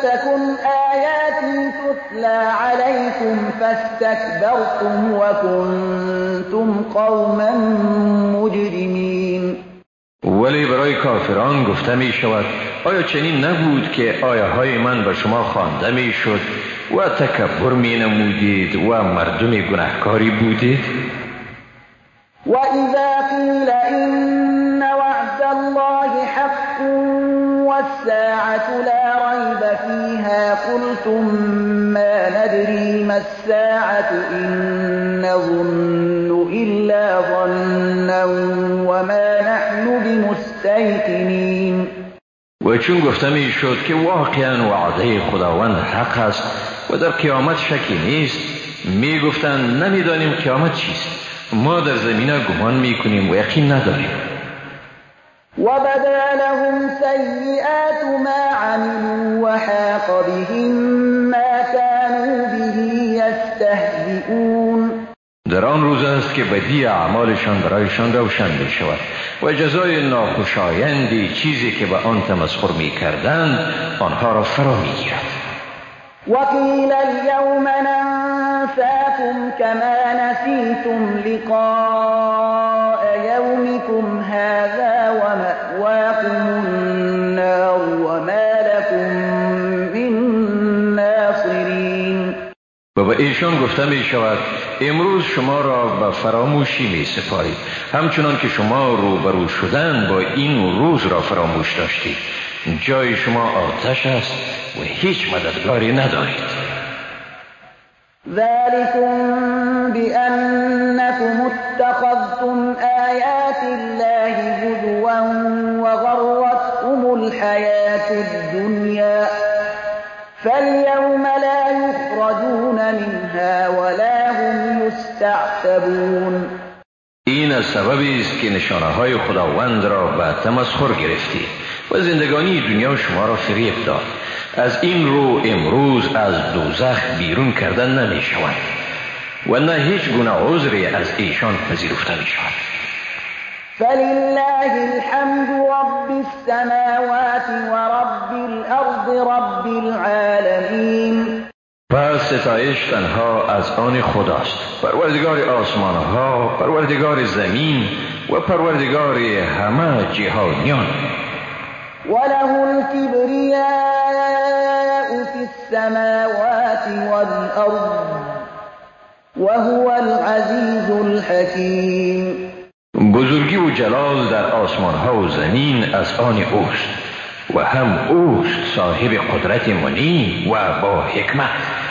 تكن آياتي تتلى عليكم فاستكبرتم وكنتم قوما مجرمین. ولی برای کافران گفته می شود آیا چنین نبود که آیه های من به شما خوانده می شد و تکبر می نمودید و مردم گناهکاری بودید؟ و اذا قیل ان وعد الله حق والساعة لا ريب فيها قلتم ما ندري ما الساعة إن نظن إلا ظنا وما نحن بمستيقنين. و چون گفته می شد که واقعا وعده خداوند حق است و در قیامت شکی نیست، می گفتند نمیدانیم قیامت چیست، ما در زمینه گمان می کنیم و یقین نداریم. وبدا لهم سیئات ما عملوا وحاق بهم ما كانوا به یستهزئون. در آن روز است که بدی اعمالشان برایشان روشن می شود و جزای ناخوشایندی چیزی که به آن تمسخر می کردند آنها را فرا می گیرد. وقیل اليوم ننساكم كما نسيتم لقاء يومكم هذا ومأواكم النار وما لكم من ناصرین. و به ایشان گفته می شود امروز شما را به فراموشی می سپارید همچنان که شما روبرو شدن با این روز را فراموش داشتید. جای شما آتش است و هیچ مددگاری ندارید. ذلكم بأنكم اتخذتم آيات الله هزوا وغرتكم الحياة الدنيا فاليوم لا يخرجون منها ولا هم يستعتبون. این از سببی است که نشانه های خداوند را به تمسخر گرفتید و زندگانی دنیا شما را فریب داد. از این رو امروز از دوزخ بیرون کردن نمی شود و نه هیچ گونه عذری از ایشان پذیرفته می شود. فلله الحمد رب السماوات و رب الارض رب العالمین. پس ستایش تنها از آن خداست، پروردگار آسمان ها، پروردگار زمین و پروردگار همه جهانیان. وله الكبرياء في السماوات والأرض وهو العزيز الحكيم. بزرگی و جلال در آسمان ها و زمین از آن اوست و هم اوست صاحب قدرت منی و با حکمت.